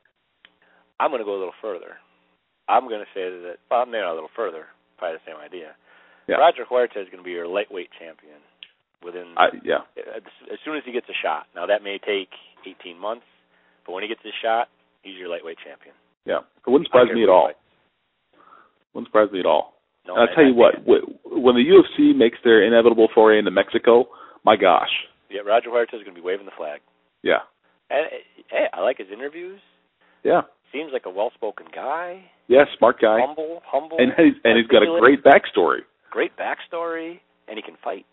I'm going to go a little further. I'm going to say that, well, maybe not a little further, probably the same idea. Yeah. Roger Huerta is going to be your lightweight champion within, I, yeah. as soon as he gets a shot. Now, that may take eighteen months, but when he gets his shot, he's your lightweight champion. Yeah. It wouldn't surprise me at all. Fight. Wouldn't surprise me at all. No, I'll tell you what, when the U F C makes their inevitable foray into Mexico, my gosh. Yeah, Roger Huerta is going to be waving the flag. Yeah. And, hey, I like his interviews. Yeah. Seems like a well-spoken guy. Yeah, smart guy. Humble, humble. And he's, and he's got a great backstory. Great backstory, and he can fight.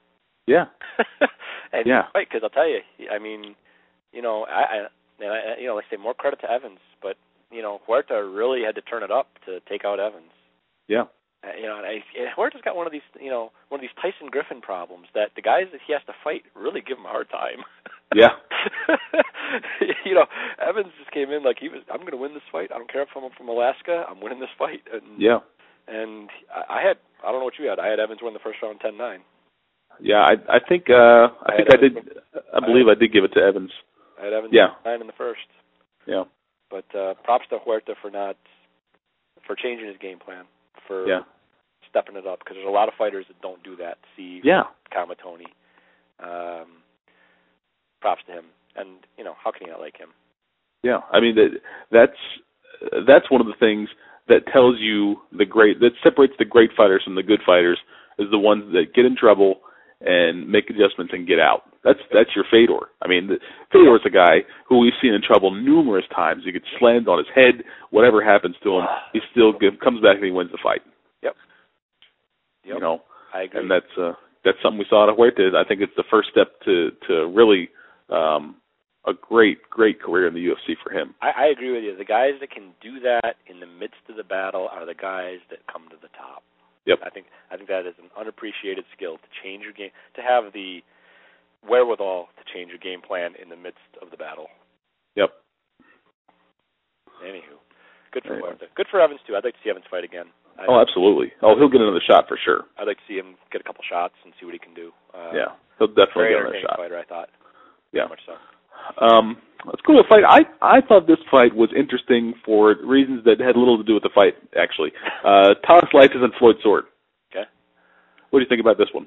Yeah. and yeah. right, because I'll tell you, I mean, you know, I, I, and I, you know, like I say, more credit to Evans, but you know, Huerta really had to turn it up to take out Evans. Yeah. Uh, you know, and I, Huerta's got one of these, you know, one of these Tyson Griffin problems that the guys that he has to fight really give him a hard time. Yeah. you know, Evans just came in like he was. I'm going to win this fight. I don't care if I'm from Alaska. I'm winning this fight. And, yeah. And I had. I don't know what you had. I had Evans win the first round ten nine. Yeah, I I think uh I, I think I did. I believe I, had, I did give it to Evans. I had Evans yeah. nine in the first. Yeah. But uh, props to Huerta for not for changing his game plan, for yeah. stepping it up, because there's a lot of fighters that don't do that. See, yeah. Kamatoni. Um, props to him, and you know, how can you not like him? Yeah, I mean that that's that's one of the things that tells you the great that separates the great fighters from the good fighters is the ones that get in trouble and make adjustments and get out. That's that's your Fedor. I mean, the, Fedor is a guy who we've seen in trouble numerous times. He gets slammed on his head. Whatever happens to him, he still get, comes back and he wins the fight. Yep. Yep. You know, I agree. and that's uh, that's something we saw at Huerta. I think it's the first step to to really um, a great great career in the U F C for him. I, I agree with you. The guys that can do that in the midst of the battle are the guys that come to the top. Yep. I think I think that is an unappreciated skill, to change your game, to have the wherewithal to change your game plan in the midst of the battle. Yep. Anywho, good for anyway. Huerta. Good for Evans too. I'd like to see Evans fight again. I'd oh, absolutely. Oh, he'll get another shot for sure. I'd like to see him get a couple shots and see what he can do. Uh, yeah, he'll definitely very get another shot. Fighter, I thought. Yeah. Very much so. Um, let's go to a fight. I I thought this fight was interesting for reasons that had little to do with the fight, actually. Uh, Thomas Leites and Floyd Sword. Okay. What do you think about this one?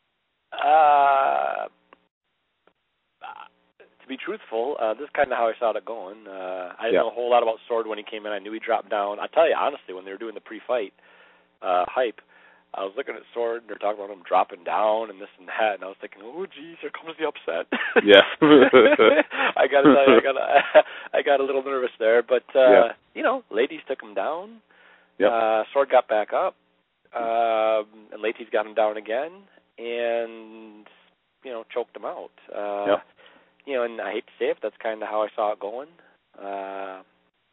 Uh, to be truthful, uh, this is kind of how I saw it going. Uh, I didn't yeah. know a whole lot about Sword when he came in. I knew he dropped down. I tell you honestly, when they were doing the pre-fight uh, hype, I was looking at Sword and they're talking about him dropping down and this and that, and I was thinking, oh geez, here comes the upset. Yeah. I gotta tell you, I got I got a little nervous there, but uh, yeah. you know, Leites took him down. Yep. Uh, Sword got back up, um, and Leites got him down again, and you know, choked him out. Uh, yep. You know, and I hate to say it, but that's kind of how I saw it going. Uh,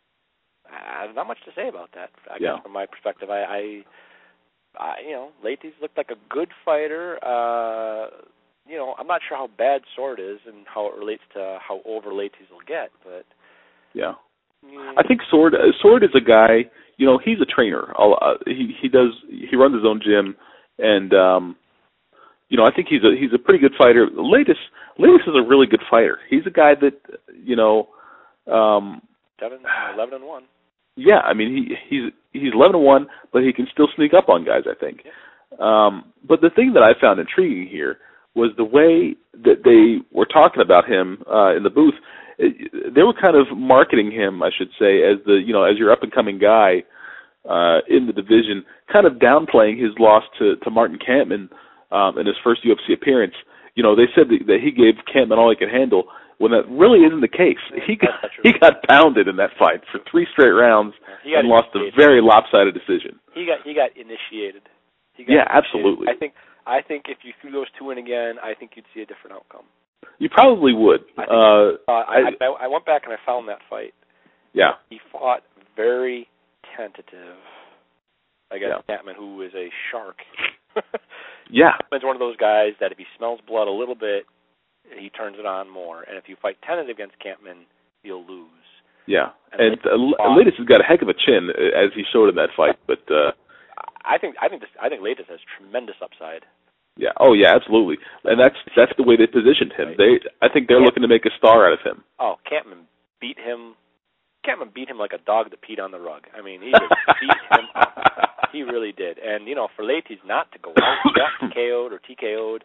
I have not much to say about that. I yeah. guess from my perspective, I. I Uh, you know, Leites looked like a good fighter. Uh, you know, I'm not sure how bad Sword is and how it relates to how over Leites will get, but yeah, yeah. I think Sword uh, Sword is a guy. You know, he's a trainer. Uh, he he does he runs his own gym, and um, you know, I think he's a he's a pretty good fighter. Leites Leites is a really good fighter. He's a guy that you know, um, Seven, eleven and one. Yeah, I mean he he's he's eleven and one, but he can still sneak up on guys, I think. Yeah. Um, but the thing that I found intriguing here was the way that they were talking about him uh, in the booth. It, they were kind of marketing him, I should say, as the you know as your up and coming guy uh, in the division, kind of downplaying his loss to to Martin Kampmann um, in his first U F C appearance. You know, they said that, that he gave Kampmann all he could handle, when that really isn't the case. He got he got pounded in that fight for three straight rounds yeah, and lost a very lopsided decision. He got he got initiated. He got yeah, initiated. absolutely. I think I think if you threw those two in again, I think you'd see a different outcome. You probably would. I, think uh, uh, I, I I went back and I found that fight. Yeah. He fought very tentative against yeah. Kampmann, who is a shark. yeah. Kampmann's one of those guys that if he smells blood a little bit, he turns it on more. And if you fight tentative against Kampmann, you'll lose. Yeah. And, and uh, Leites has got a heck of a chin, as he showed in that fight. But uh, I think I think this, I think Leites has tremendous upside. Yeah. Oh, yeah. Absolutely. And that's that's the way they positioned him. Right. They, I think they're Kampmann, looking to make a star out of him. Oh, Kampmann beat him. Kampmann beat him like a dog that peed on the rug. I mean, he just beat him up. He really did. And you know, for Leites not to go out, got T K O'd or T K O'd.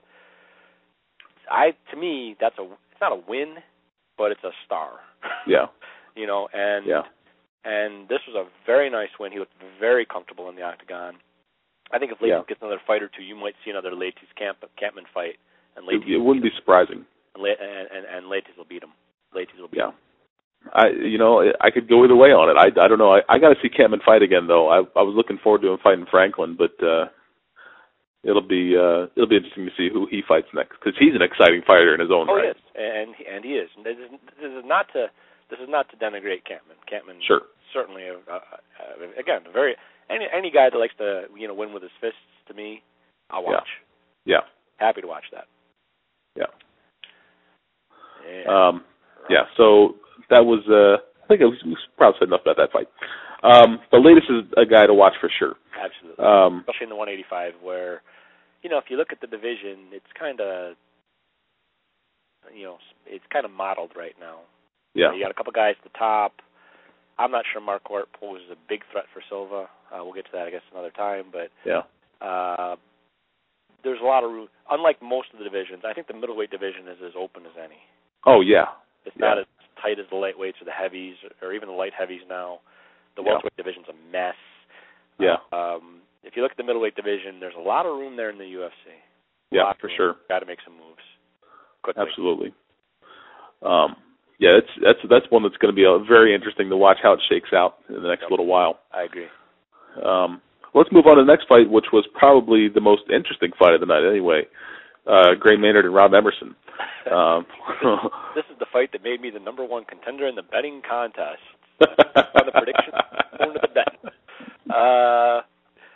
I to me that's a it's not a win, but it's a star. Yeah. You know, and yeah. and this was a very nice win. He looked very comfortable in the octagon. I think if Leites yeah. gets another fight or two, you might see another Leites Camp, Kampmann fight, and Leites it, it wouldn't be surprising. And and, and, and Leites will beat him. Leites will beat yeah. him. I you know I could go either way on it. I, I don't know. I, I got to see Kampmann fight again though. I I was looking forward to him fighting Franklin, but uh, it'll be uh, it'll be interesting to see who he fights next, because he's an exciting fighter in his own oh, right. Oh, he is, and and he is. And this is this is not to this is not to denigrate Kampmann. Kampmann, sure, certainly, uh, uh, again, very any any guy that likes to you know win with his fists. To me, I'll watch. Yeah. yeah. Happy to watch that. Yeah. Yeah. Um, yeah. So that was. Uh, I think I was, we probably said enough about that fight. Um, the latest is a guy to watch for sure. Absolutely. Um, Especially in the one eighty-five, where you know if you look at the division, it's kind of you know it's kind of modeled right now. Yeah. You got a couple guys at the top. I'm not sure Marquardt poses a big threat for Silva. Uh, we'll get to that, I guess, another time. But yeah. Uh, there's a lot of room. Unlike most of the divisions, I think the middleweight division is as open as any. Oh, yeah. It's yeah. not as tight as the lightweights or the heavies or even the light heavies now. The yeah. welterweight division's a mess. Yeah. Uh, um, if you look at the middleweight division, there's a lot of room there in the U F C. Yeah, for sure. Got to make some moves quickly. Absolutely. Um, yeah, it's that's that's one that's going to be a, very interesting to watch how it shakes out in the next yep. little while. I agree. Um, let's move on to the next fight, which was probably the most interesting fight of the night anyway. Uh, Gray Maynard and Rob Emerson. Um, this, this is the fight that made me the number one contender in the betting contest. On the prediction, going to the bet. Uh,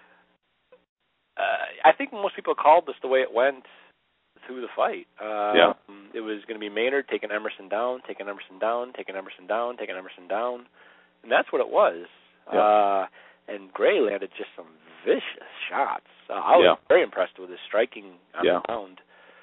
uh, I think most people called this the way it went through the fight. Uh, yeah. It was going to be Maynard taking Emerson down, taking Emerson down, taking Emerson down, taking Emerson down, and that's what it was. Yeah. Uh, and Gray landed just some vicious shots. Uh, I was yeah. very impressed with his striking on yeah. the ground.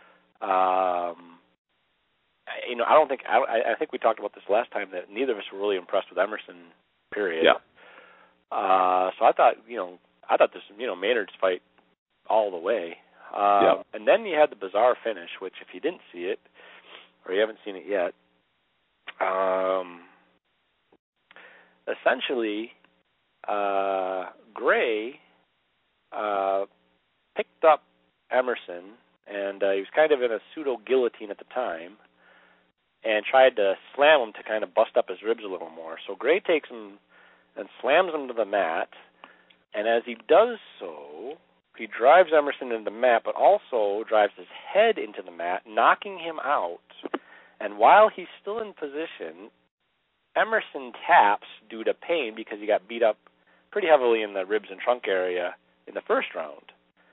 Um, you know, I don't think I, I think we talked about this last time that neither of us were really impressed with Emerson. Period. Yeah. Uh, so I thought, you know, I thought this, you know, Maynard's fight all the way. Uh, yeah. And then you had the bizarre finish, which if you didn't see it or you haven't seen it yet, um, essentially, uh, Gray uh, picked up Emerson, and uh, he was kind of in a pseudo guillotine at the time, and tried to slam him to kind of bust up his ribs a little more. So Gray takes him and slams him to the mat, and as he does so, he drives Emerson into the mat, but also drives his head into the mat, knocking him out. And while he's still in position, Emerson taps due to pain because he got beat up pretty heavily in the ribs and trunk area in the first round.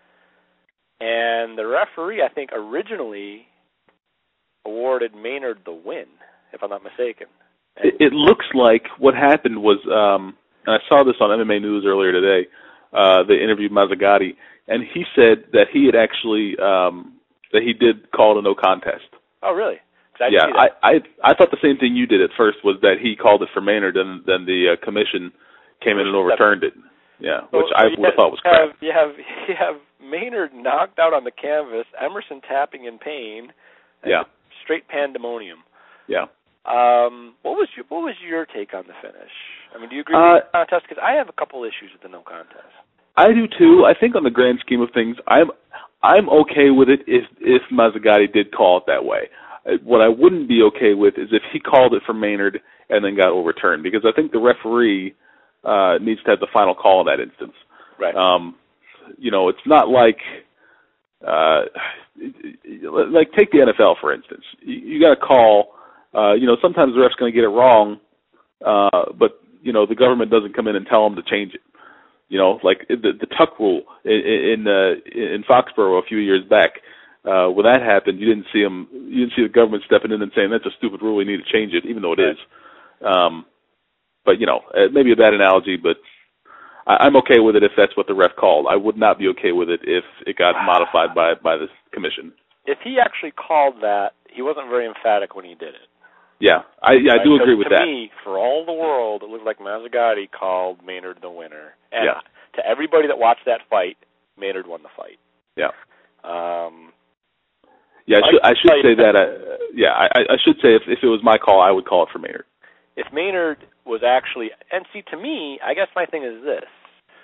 And the referee, I think, originally awarded Maynard the win, if I'm not mistaken. It, it looks like what happened was, um, and I saw this on M M A News earlier today, uh, they interviewed Mazzagatti, and he said that he had actually, um, that he did call it a no contest. Oh, really? I yeah, I, I I thought the same thing you did at first, was that he called it for Maynard, and then the uh, commission came in and overturned it. Yeah, so, which so I would have thought was have, crap. You have, you have Maynard knocked out on the canvas, Emerson tapping in pain, and yeah. straight pandemonium. Yeah. Um, what was your what was your take on the finish? I mean, do you agree uh, with the contest? Because I have a couple issues with the no contest. I do too. I think on the grand scheme of things, I'm I'm okay with it if if Mazzagatti did call it that way. What I wouldn't be okay with is if he called it for Maynard and then got overturned, because I think the referee uh, needs to have the final call in that instance. Right. Um, you know, it's not like uh, like take the N F L for instance. You, you got to call. Uh, you know, sometimes the ref's going to get it wrong, uh, but you know the government doesn't come in and tell them to change it. You know, like the, the tuck rule in in, uh, in Foxborough a few years back. Uh, when that happened, you didn't see them. You didn't see the government stepping in and saying that's a stupid rule. We need to change it, even though it right. is. Um, but you know, it may be a bad analogy, but I, I'm okay with it if that's what the ref called. I would not be okay with it if it got modified by by the commission. If he actually called that, he wasn't very emphatic when he did it. Yeah, I yeah, I do agree with to that. To me, for all the world, it looked like Mazzagatti called Maynard the winner. And yeah. to everybody that watched that fight, Maynard won the fight. Yeah. Um, yeah, I should, I should say that. Uh, yeah, I, I should say if, if it was my call, I would call it for Maynard. If Maynard was actually, and see, to me, I guess my thing is this.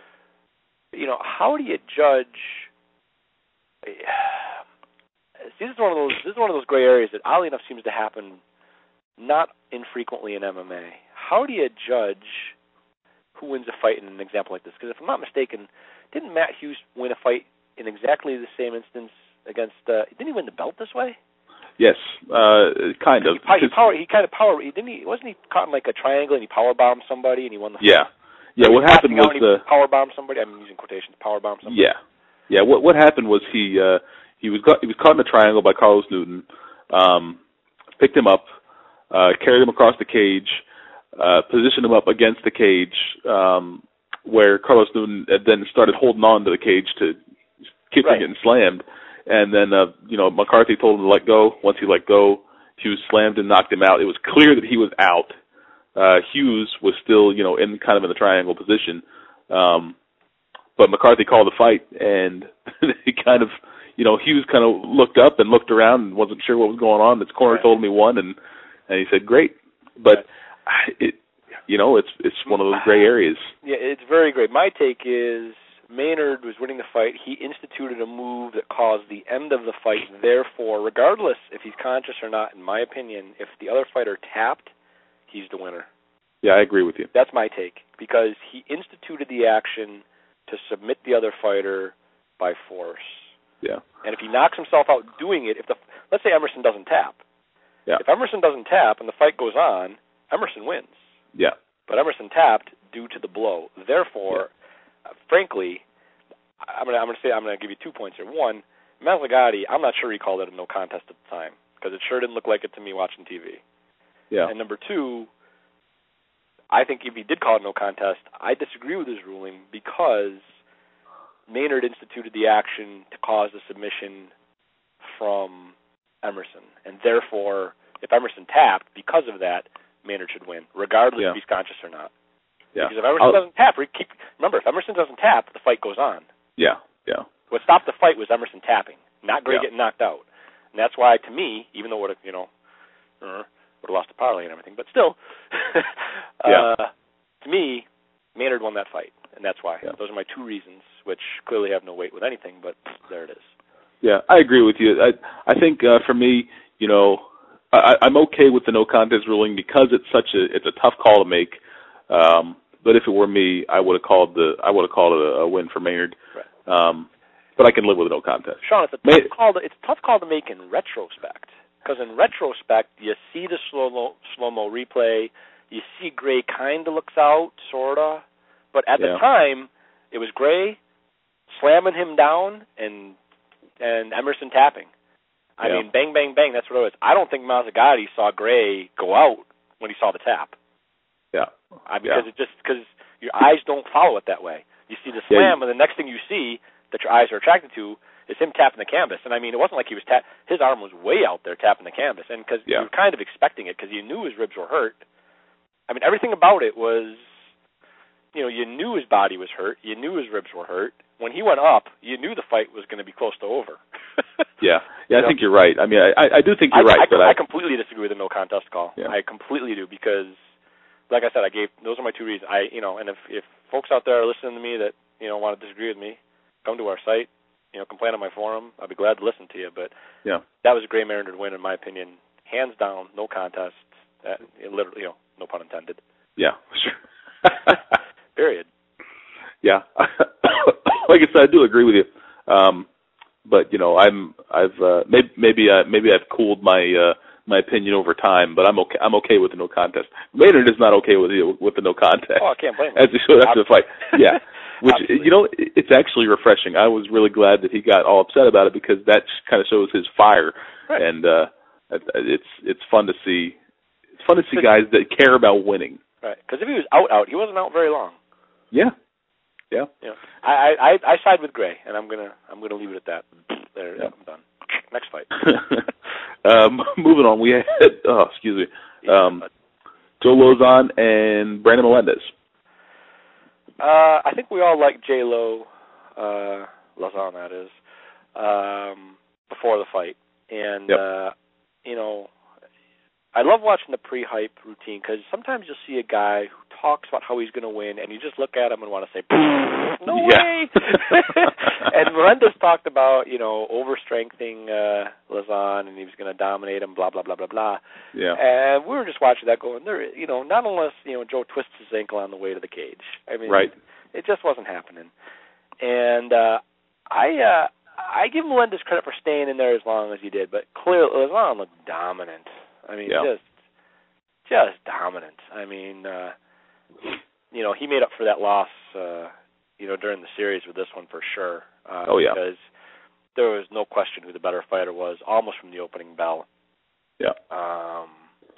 You know, how do you judge? See, this is one of those. This is one of those gray areas that, oddly enough, seems to happen not infrequently in M M A. How do you judge who wins a fight in an example like this? Because if I'm not mistaken, didn't Matt Hughes win a fight in exactly the same instance against. Uh, didn't he win the belt this way? Yes, uh, kind of. He, he, power, he kind of power. He didn't. He wasn't he caught in like a triangle and he power bombed somebody and he won the fight. Yeah, yeah. So what happened was the power bombed somebody. I'm using quotations. Power bombed somebody. Yeah, yeah. What what happened was he uh, he was got, he was caught in a triangle by Carlos Newton. Um, picked him up, uh, carried him across the cage, uh, positioned him up against the cage, um, where Carlos Newton then started holding on to the cage to keep right. from getting slammed. And then, uh, you know, McCarthy told him to let go. Once he let go, Hughes slammed and knocked him out. It was clear that he was out. Uh, Hughes was still, you know, in kind of in the triangle position. Um, but McCarthy called the fight, and he kind of, you know, Hughes kind of looked up and looked around and wasn't sure what was going on. His corner right. told him he won, and, and he said, great. But, right. it, you know, it's it's one of those gray areas. Yeah, it's very great. My take is Maynard was winning the fight. He instituted a move that caused the end of the fight. Therefore, regardless if he's conscious or not, in my opinion, if the other fighter tapped, he's the winner. Yeah, I agree with you. That's my take, because he instituted the action to submit the other fighter by force. Yeah. And if he knocks himself out doing it, if the let's say Emerson doesn't tap. Yeah. If Emerson doesn't tap and the fight goes on, Emerson wins. Yeah. But Emerson tapped due to the blow. Therefore, yeah. uh, frankly, I'm gonna I'm gonna say I'm gonna give you two points here. One, Mazzagatti, I'm not sure he called it a no contest at the time, because it sure didn't look like it to me watching T V. Yeah. And number two, I think if he did call it no contest, I disagree with his ruling, because Maynard instituted the action to cause the submission from Emerson, and therefore, if Emerson tapped because of that, Maynard should win, regardless yeah. if he's conscious or not. Yeah. Because if Emerson I'll, doesn't tap, keep, remember, if Emerson doesn't tap, the fight goes on. Yeah, yeah. What stopped the fight was Emerson tapping, not Gray yeah. getting knocked out. And that's why, to me, even though it would have, you know, uh, would have lost the parlay and everything, but still, yeah. uh, to me, Maynard won that fight, and that's why. Yeah. Those are my two reasons, which clearly have no weight with anything, but there it is. Yeah, I agree with you. I I think uh, for me, you know, I, I'm okay with the no contest ruling because it's such a it's a tough call to make. Um, but if it were me, I would have called the I would have called it a, a win for Maynard. Right. Um, but I can live with a no contest. Sean, it's a tough May- call. To, it's a tough call to make in retrospect, because in retrospect you see the slow slow mo replay, you see Gray kind of looks out, sorta, but at yeah. the time it was Gray slamming him down and and Emerson tapping. I yeah. mean, bang, bang, bang. That's what it was. I don't think Mazzagatti saw Gray go out when he saw the tap. Yeah. I, because yeah. it just because your eyes don't follow it that way. You see the slam, yeah. and the next thing you see that your eyes are attracted to is him tapping the canvas. And I mean, it wasn't like he was tap. His arm was way out there tapping the canvas, and because yeah. you were kind of expecting it because you knew his ribs were hurt. I mean, everything about it was, you know, you knew his body was hurt. You knew his ribs were hurt. When he went up, you knew the fight was going to be close to over. yeah, yeah, I you know? think you're right. I mean, I, I do think you're I, right, I, but I, I, I completely disagree with the no contest call. Yeah. I completely do because, like I said, I gave those are my two reasons. I, you know, and if if folks out there are listening to me that you know want to disagree with me, come to our site, you know, complain on my forum. I'll be glad to listen to you. But yeah, that was a Gray Maynard win in my opinion, hands down, no contest. That, literally, you know, no pun intended. Yeah, sure. Period. Yeah, like I said, I do agree with you. Um, but you know, I'm I've uh, maybe maybe uh, maybe I've cooled my uh, my opinion over time. But I'm okay. I'm okay with the no contest. Maynard is not okay with the with the no contest. Oh, I can't blame him. As he showed after the fight. Yeah, which you know, it's actually refreshing. I was really glad that he got all upset about it because that kind of shows his fire, right. and uh, it's it's fun to see. It's fun to see guys that care about winning. Right, because if he was out out, he wasn't out very long. Yeah. Yeah, yeah. I, I I side with Gray, and I'm gonna I'm gonna leave it at that. There, yeah. I'm done. Next fight. um, moving on, we had oh excuse me, um, Joe Lauzon and Brandon Melendez. Uh, I think we all like J Lo, uh, Lauzon that is, um, before the fight, and yep. uh, you know, I love watching the pre-hype routine because sometimes you'll see a guy who talks about how he's going to win, and you just look at him and want to say, "No yeah. way!" And Melendez talked about, you know, overstrengthening uh, Lauzon, and he was going to dominate him, blah blah blah blah blah. Yeah. And we were just watching that, going, "There, you know, not unless you know Joe twists his ankle on the way to the cage. I mean, right. It just wasn't happening." And uh, I uh, I give Melendez credit for staying in there as long as he did, but clearly Lauzon looked dominant. I mean, yeah. just just dominant. I mean, uh, you know, he made up for that loss, uh, you know, during the series with this one for sure. Uh, oh yeah. Because there was no question who the better fighter was, almost from the opening bell. Yeah. Um,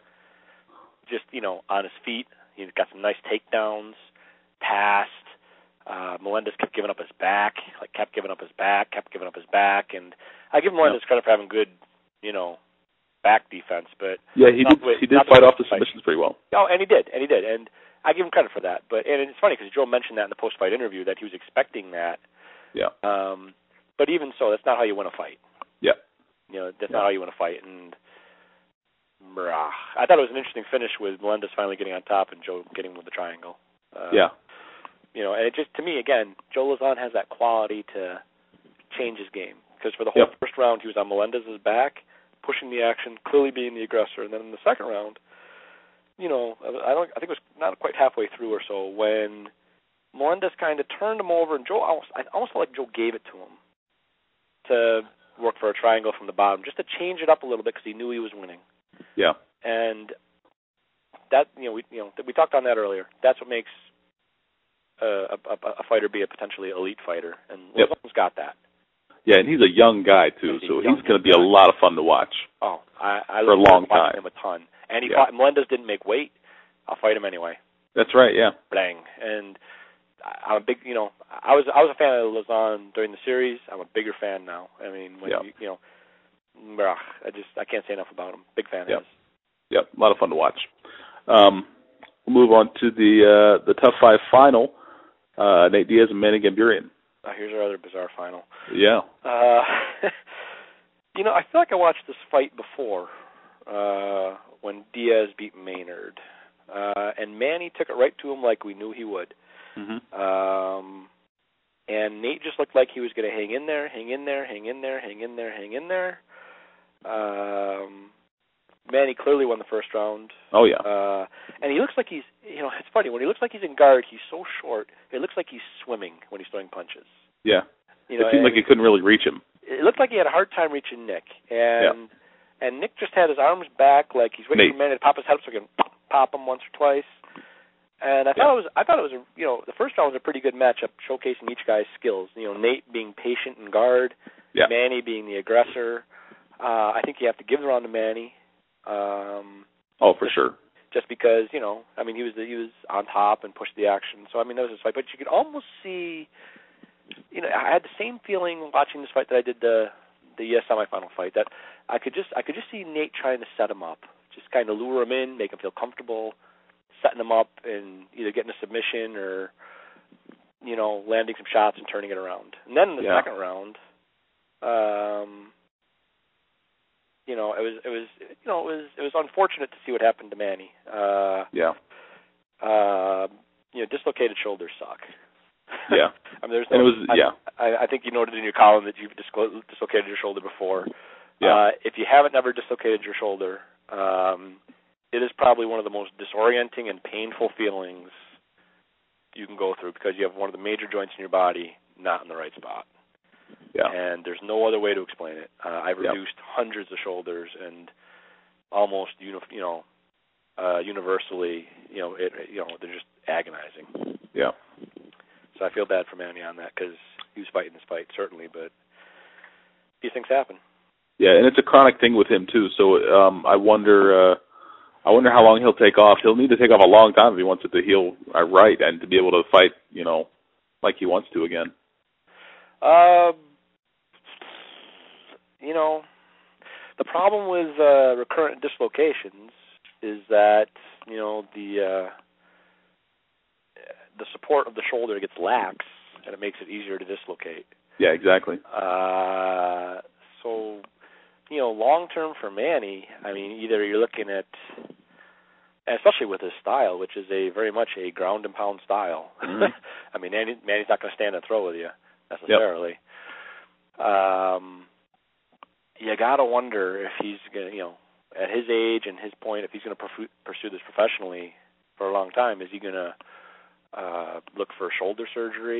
just, you know, on his feet. He got some nice takedowns, passed. Uh, Melendez kept giving up his back, like kept giving up his back, kept giving up his back. And I give Melendez credit for having good, you know, back defense. But yeah, he did, way, he did fight off the submissions pretty well. Oh, and he did, and he did. And I give him credit for that. But and it's funny because Joe mentioned that in the post-fight interview that he was expecting that. Yeah. Um, but even so, that's not how you win a fight. Yeah. You know, that's yeah. not how you win a fight. And brah, I thought it was an interesting finish with Melendez finally getting on top and Joe getting with the triangle. Uh, yeah. You know, and it just, to me, again, Joe Lauzon has that quality to change his game. Because for the whole yep. first round, he was on Melendez's back, pushing the action, clearly being the aggressor. And then in the second round, you know, I don't, I think it was not quite halfway through or so when Melendez kind of turned him over, and Joe almost, I almost felt like Joe gave it to him to work for a triangle from the bottom, just to change it up a little bit because he knew he was winning. Yeah. And that, you know, we, you know, we talked on that earlier. That's what makes a, a, a fighter be a potentially elite fighter, and yep. Lauzon's got that. Yeah, and he's a young guy too, he's so young, he's going to be a lot of fun to watch. Oh, I, I for a long time. Him a ton, and he yeah. fought. Melendez didn't make weight. I'll fight him anyway. That's right. Yeah. Bang. And I'm a big, you know, I was I was a fan of Lauzon during the series. I'm a bigger fan now. I mean, when yeah. you, you know, brah, I just I can't say enough about him. Big fan yep. of his. Yep, a lot of fun to watch. Um, we'll move on to the uh, the Tough Five final. Uh, Nate Diaz and Manny Gamburyan. Oh, here's our other bizarre final. Yeah. Uh, you know, I feel like I watched this fight before uh, when Diaz beat Maynard, uh, and Manny took it right to him like we knew he would. Mm-hmm. Um, and Nate just looked like he was going to hang in there, hang in there, hang in there, hang in there, hang in there. Um, Manny clearly won the first round. Oh, yeah. Uh, and he looks like he's, you know, it's funny. When he looks like he's in guard, he's so short, it looks like he's swimming when he's throwing punches. Yeah. You know, it seemed like he couldn't really reach him. It looked like he had a hard time reaching Nick. And yeah. and Nick just had his arms back like he's waiting Nate. for Manny to pop his head up so he can pop him once or twice. And I thought yeah. it was I thought it was a, you know, the first round was a pretty good matchup, showcasing each guy's skills. You know, Nate being patient in guard, yeah. Manny being the aggressor. Uh, I think you have to give the round to Manny. Um, oh, for just, sure. Just because, you know, I mean, he was the, he was on top and pushed the action. So I mean, that was his fight. But you could almost see, you know, I had the same feeling watching this fight that I did the the uh, semifinal fight. That I could just I could just see Nate trying to set him up, just kind of lure him in, make him feel comfortable, setting him up, and either getting a submission or, you know, landing some shots and turning it around. And then in the yeah. second round, um, you know, it was it was you know it was it was unfortunate to see what happened to Manny. Uh, yeah. Uh, you know, dislocated shoulders suck. Yeah. I mean, there's no. And it was, I, yeah. I, I think you noted in your column that you've disclo- dislocated your shoulder before. Yeah. Uh, if you haven't never dislocated your shoulder, um, it is probably one of the most disorienting and painful feelings you can go through because you have one of the major joints in your body not in the right spot. Yeah. And there's no other way to explain it. Uh, I've yep. reduced hundreds of shoulders, and almost uni- you know, uh, universally, you know, it, you know, they're just agonizing. Yeah. So I feel bad for Manny on that because he was fighting this fight certainly, but these things happen. Yeah, and it's a chronic thing with him too. So um, I wonder, uh, I wonder how long he'll take off. He'll need to take off a long time if he wants it to heal uh, right and to be able to fight, you know, like he wants to again. Um, you know, the problem with uh, recurrent dislocations is that, you know, the uh, the support of the shoulder gets lax, and it makes it easier to dislocate. Yeah, exactly. Uh, so, you know, long term for Manny, I mean, either you're looking at, especially with his style, which is a very much a ground and pound style. Mm-hmm. I mean, Manny, Manny's not going to stand and throw with you necessarily. Yep. Um, you got to wonder if he's going to, you know, at his age and his point, if he's going to pursue, pursue this professionally for a long time, is he going to uh, look for shoulder surgery to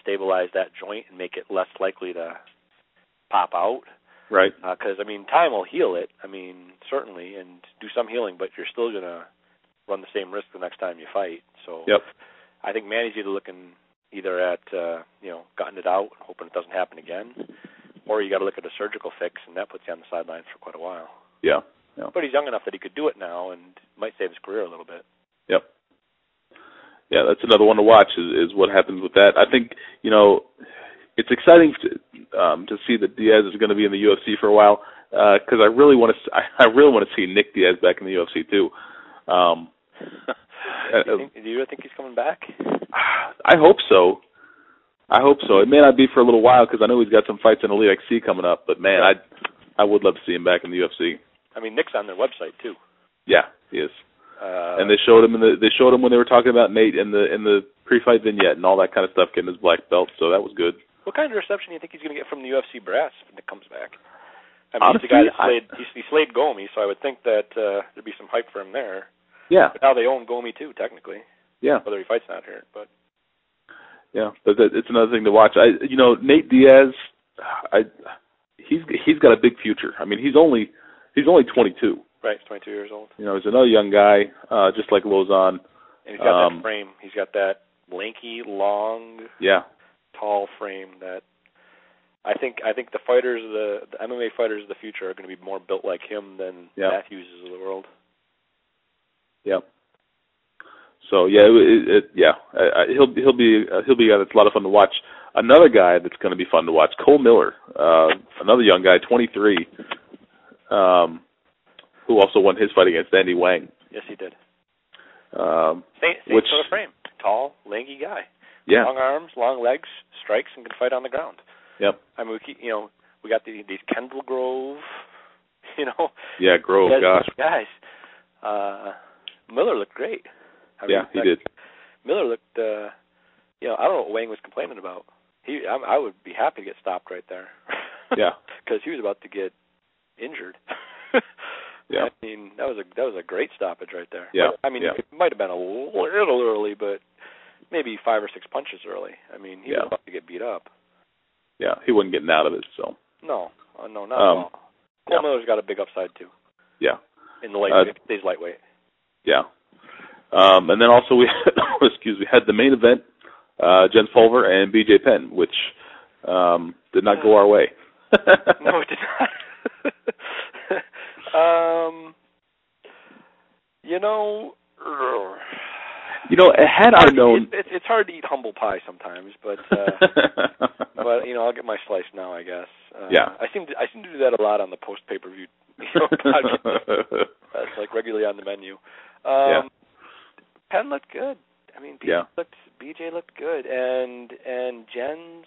stabilize that joint and make it less likely to pop out. Right. Because, uh, I mean, time will heal it, I mean, certainly, and do some healing, but you're still going to run the same risk the next time you fight. So yep. I think Manny's either looking either at, uh, you know, gutting it out, hoping it doesn't happen again, or you got to look at a surgical fix, and that puts you on the sidelines for quite a while. Yeah. yeah. But he's young enough that he could do it now and might save his career a little bit. Yep. Yeah, that's another one to watch is, is what happens with that. I think, you know, it's exciting to, um, to see that Diaz is going to be in the U F C for a while because uh, I really want to. I really want to see Nick Diaz back in the U F C too. Um, do, you think, do you think he's coming back? I hope so. I hope so. It may not be for a little while because I know he's got some fights in Elite X C coming up. But man, I I would love to see him back in the U F C. I mean, Nick's on their website too. Yeah, he is. Uh, and they showed him in the they showed him when they were talking about Nate in the in the pre-fight vignette and all that kind of stuff, getting his black belt. So that was good. What kind of reception do you think he's going to get from the U F C brass when Nick comes back? I mean, Honestly, he's the guy that slayed, I, he slayed Gomi, so I would think that uh, there'd be some hype for him there. Yeah. But now they own Gomi too, technically. Yeah. Whether he fights out here, but. Yeah, but that, it's another thing to watch. I, you know, Nate Diaz, I, he's he's got a big future. I mean, he's only he's only twenty-two. Right, he's twenty-two years old. You know, he's another young guy, uh, just like Lozon. And he's got um, that frame. He's got that lanky, long, yeah, tall frame that. I think I think the fighters, the, the M M A fighters of the future are going to be more built like him than yeah. Matthews of the world. Yep. So yeah, it, it, yeah, I, I, he'll he'll be uh, he'll be uh, it's a lot of fun to watch. Another guy that's going to be fun to watch, Cole Miller, uh, another young guy, twenty-three, um, who also won his fight against Andy Wang. Yes, he did. Um, same same which, sort of frame, tall, lanky guy. Yeah. Long arms, long legs, strikes, and can fight on the ground. Yep. I mean, we keep, you know, we got the, these Kendall Grove, you know. Yeah, Grove, gosh. Guys. Uh, Miller looked great. I yeah, mean, he did. Miller looked, uh, you know, I don't know what Wang was complaining about. He, I, I would be happy to get stopped right there. Yeah. Because he was about to get injured. Yeah. I mean, that was a that was a great stoppage right there. Yeah. I mean, yeah. it might have been a little early, but maybe five or six punches early. I mean, he yeah. was about to get beat up. Yeah, he wasn't getting out of it, so. No, uh, no, not um, at all. Cole yeah. Miller's got a big upside too. Yeah. In the lightweight, uh, stays lightweight. Yeah. Um, and then also we had, excuse me, had the main event, uh, Jens Pulver and B J Penn, which um, did not go our way. No, it did not. um, you know. You know, had I known, it, it, it's hard to eat humble pie sometimes, but uh, but you know, I'll get my slice now, I guess. Uh, yeah. I seem to I seem to do that a lot on the post pay per view you know, podcast. That's like regularly on the menu. Um, yeah. Penn looked good. I mean, B J yeah. looked B J looked good, and and Jens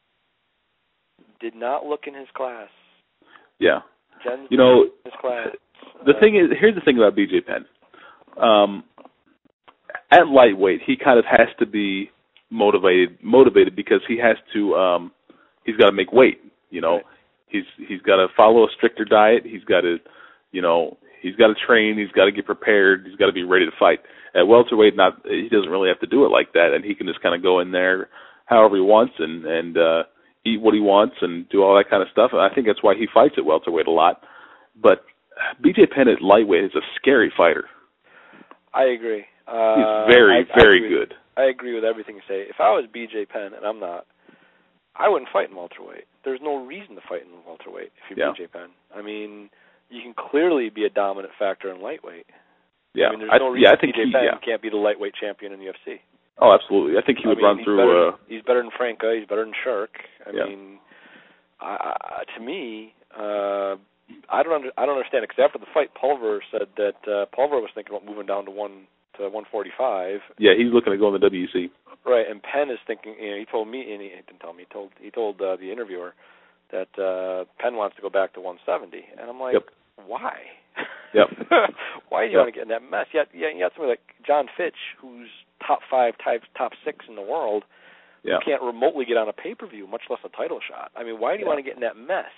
did not look in his class. Yeah. Jens you know, in his class. The uh, thing is, here's the thing about B J Penn. Um, at lightweight, he kind of has to be motivated, motivated because he has to, um, he's got to make weight. You know, right. he's he's got to follow a stricter diet. He's got to, you know, he's got to train. He's got to get prepared. He's got to be ready to fight. At welterweight, not he doesn't really have to do it like that, and he can just kind of go in there however he wants and and uh, eat what he wants and do all that kind of stuff. And I think that's why he fights at welterweight a lot. But B J Penn at lightweight is a scary fighter. I agree. Uh, He's very, I, very I good. With, I agree with everything you say. If I was B J Penn, and I'm not, I wouldn't fight in welterweight. There's no reason to fight in welterweight if you're yeah. B J Penn. I mean, you can clearly be a dominant factor in lightweight. Yeah, I mean, there's no I, reason yeah, I think B J he, Penn yeah. can't be the lightweight champion in the U F C. Oh, absolutely. I think he would I mean, run he's through. Better, uh, he's better than Franca. He's better than Shark. I yeah. mean, I, I, to me, uh, I don't under, I don't understand. Because after the fight, Pulver said that uh, Pulver was thinking about moving down to one to one forty-five. Yeah, he's looking to go in the W C. Right, and Penn is thinking. You know, he told me, and he didn't tell me. He told he told uh, the interviewer that uh, Penn wants to go back to one seventy, and I'm like, yep. why? Yep. Why do you yep. want to get in that mess? You got, you got somebody like John Fitch, who's top five, type, top six in the world, yeah. who can't remotely get on a pay-per-view, much less a title shot. I mean, why do you yeah. want to get in that mess?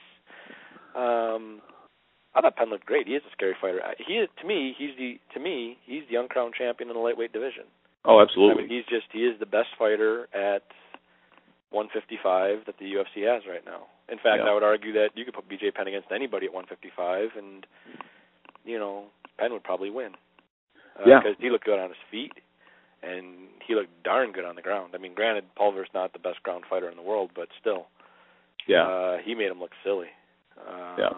Um, I thought Penn looked great. He is a scary fighter. He is, to me, he's the to me he's the uncrowned champion in the lightweight division. Oh, absolutely. I mean, he's just he is the best fighter at one fifty-five that the U F C has right now. In fact, yeah. I would argue that you could put B J Penn against anybody at one fifty-five, and, you know, Penn would probably win. Uh, yeah. Because he looked good on his feet, and he looked darn good on the ground. I mean, granted, Pulver's not the best ground fighter in the world, but still. Yeah. Uh, he made him look silly. Um, yeah.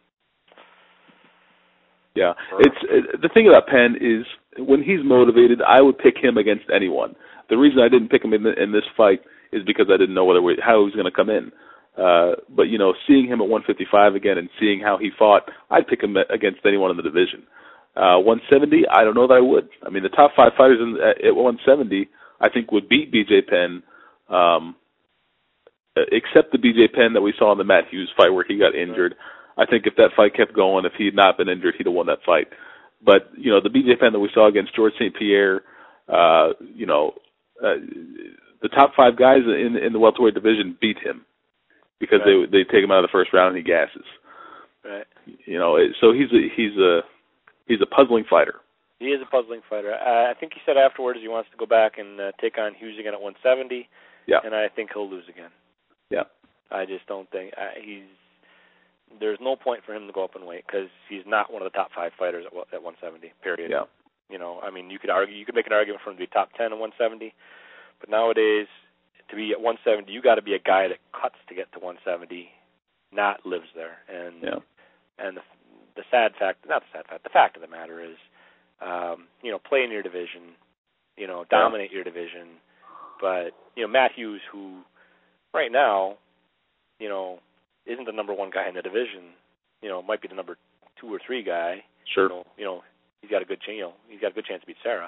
Yeah. It's it, the thing about Penn is when he's motivated, I would pick him against anyone. The reason I didn't pick him in, the, in this fight is because I didn't know whether we, how he was going to come in. Uh, but, you know, seeing him at one fifty-five again and seeing how he fought, I'd pick him against anyone in the division. Uh, one seventy, I don't know that I would. I mean, the top five fighters in, at, at one seventy, I think, would beat B J Penn, um, except the B J Penn that we saw in the Matt Hughes fight where he got injured. I think if that fight kept going, if he had not been injured, he'd have won that fight. But, you know, the B J Penn that we saw against George Saint Pierre, uh, you know, uh, the top five guys in, in the welterweight division beat him because right. they they take him out of the first round and he gasses. Right. You know, so he's a, he's a he's a puzzling fighter. He is a puzzling fighter. Uh, I think he said afterwards he wants to go back and uh, take on Hughes again at one seventy. Yeah. And I think he'll lose again. Yeah. I just don't think uh, he's. There's no point for him to go up in weight because he's not one of the top five fighters at, at one seventy. Period. Yeah. You know, I mean, you could argue, you could make an argument for him to be top ten at one seventy, but nowadays to be at one seventy, you got to be a guy that cuts to get to one seventy, not lives there. And yeah. and the, the sad fact, not the sad fact, the fact of the matter is, um, you know, play in your division, you know, dominate yeah. your division. But you know, Matt Hughes, who right now, you know, isn't the number one guy in the division, you know, might be the number two or three guy. Sure. You know, you know he's got a good chance. You know, he's got a good chance to beat Sarah.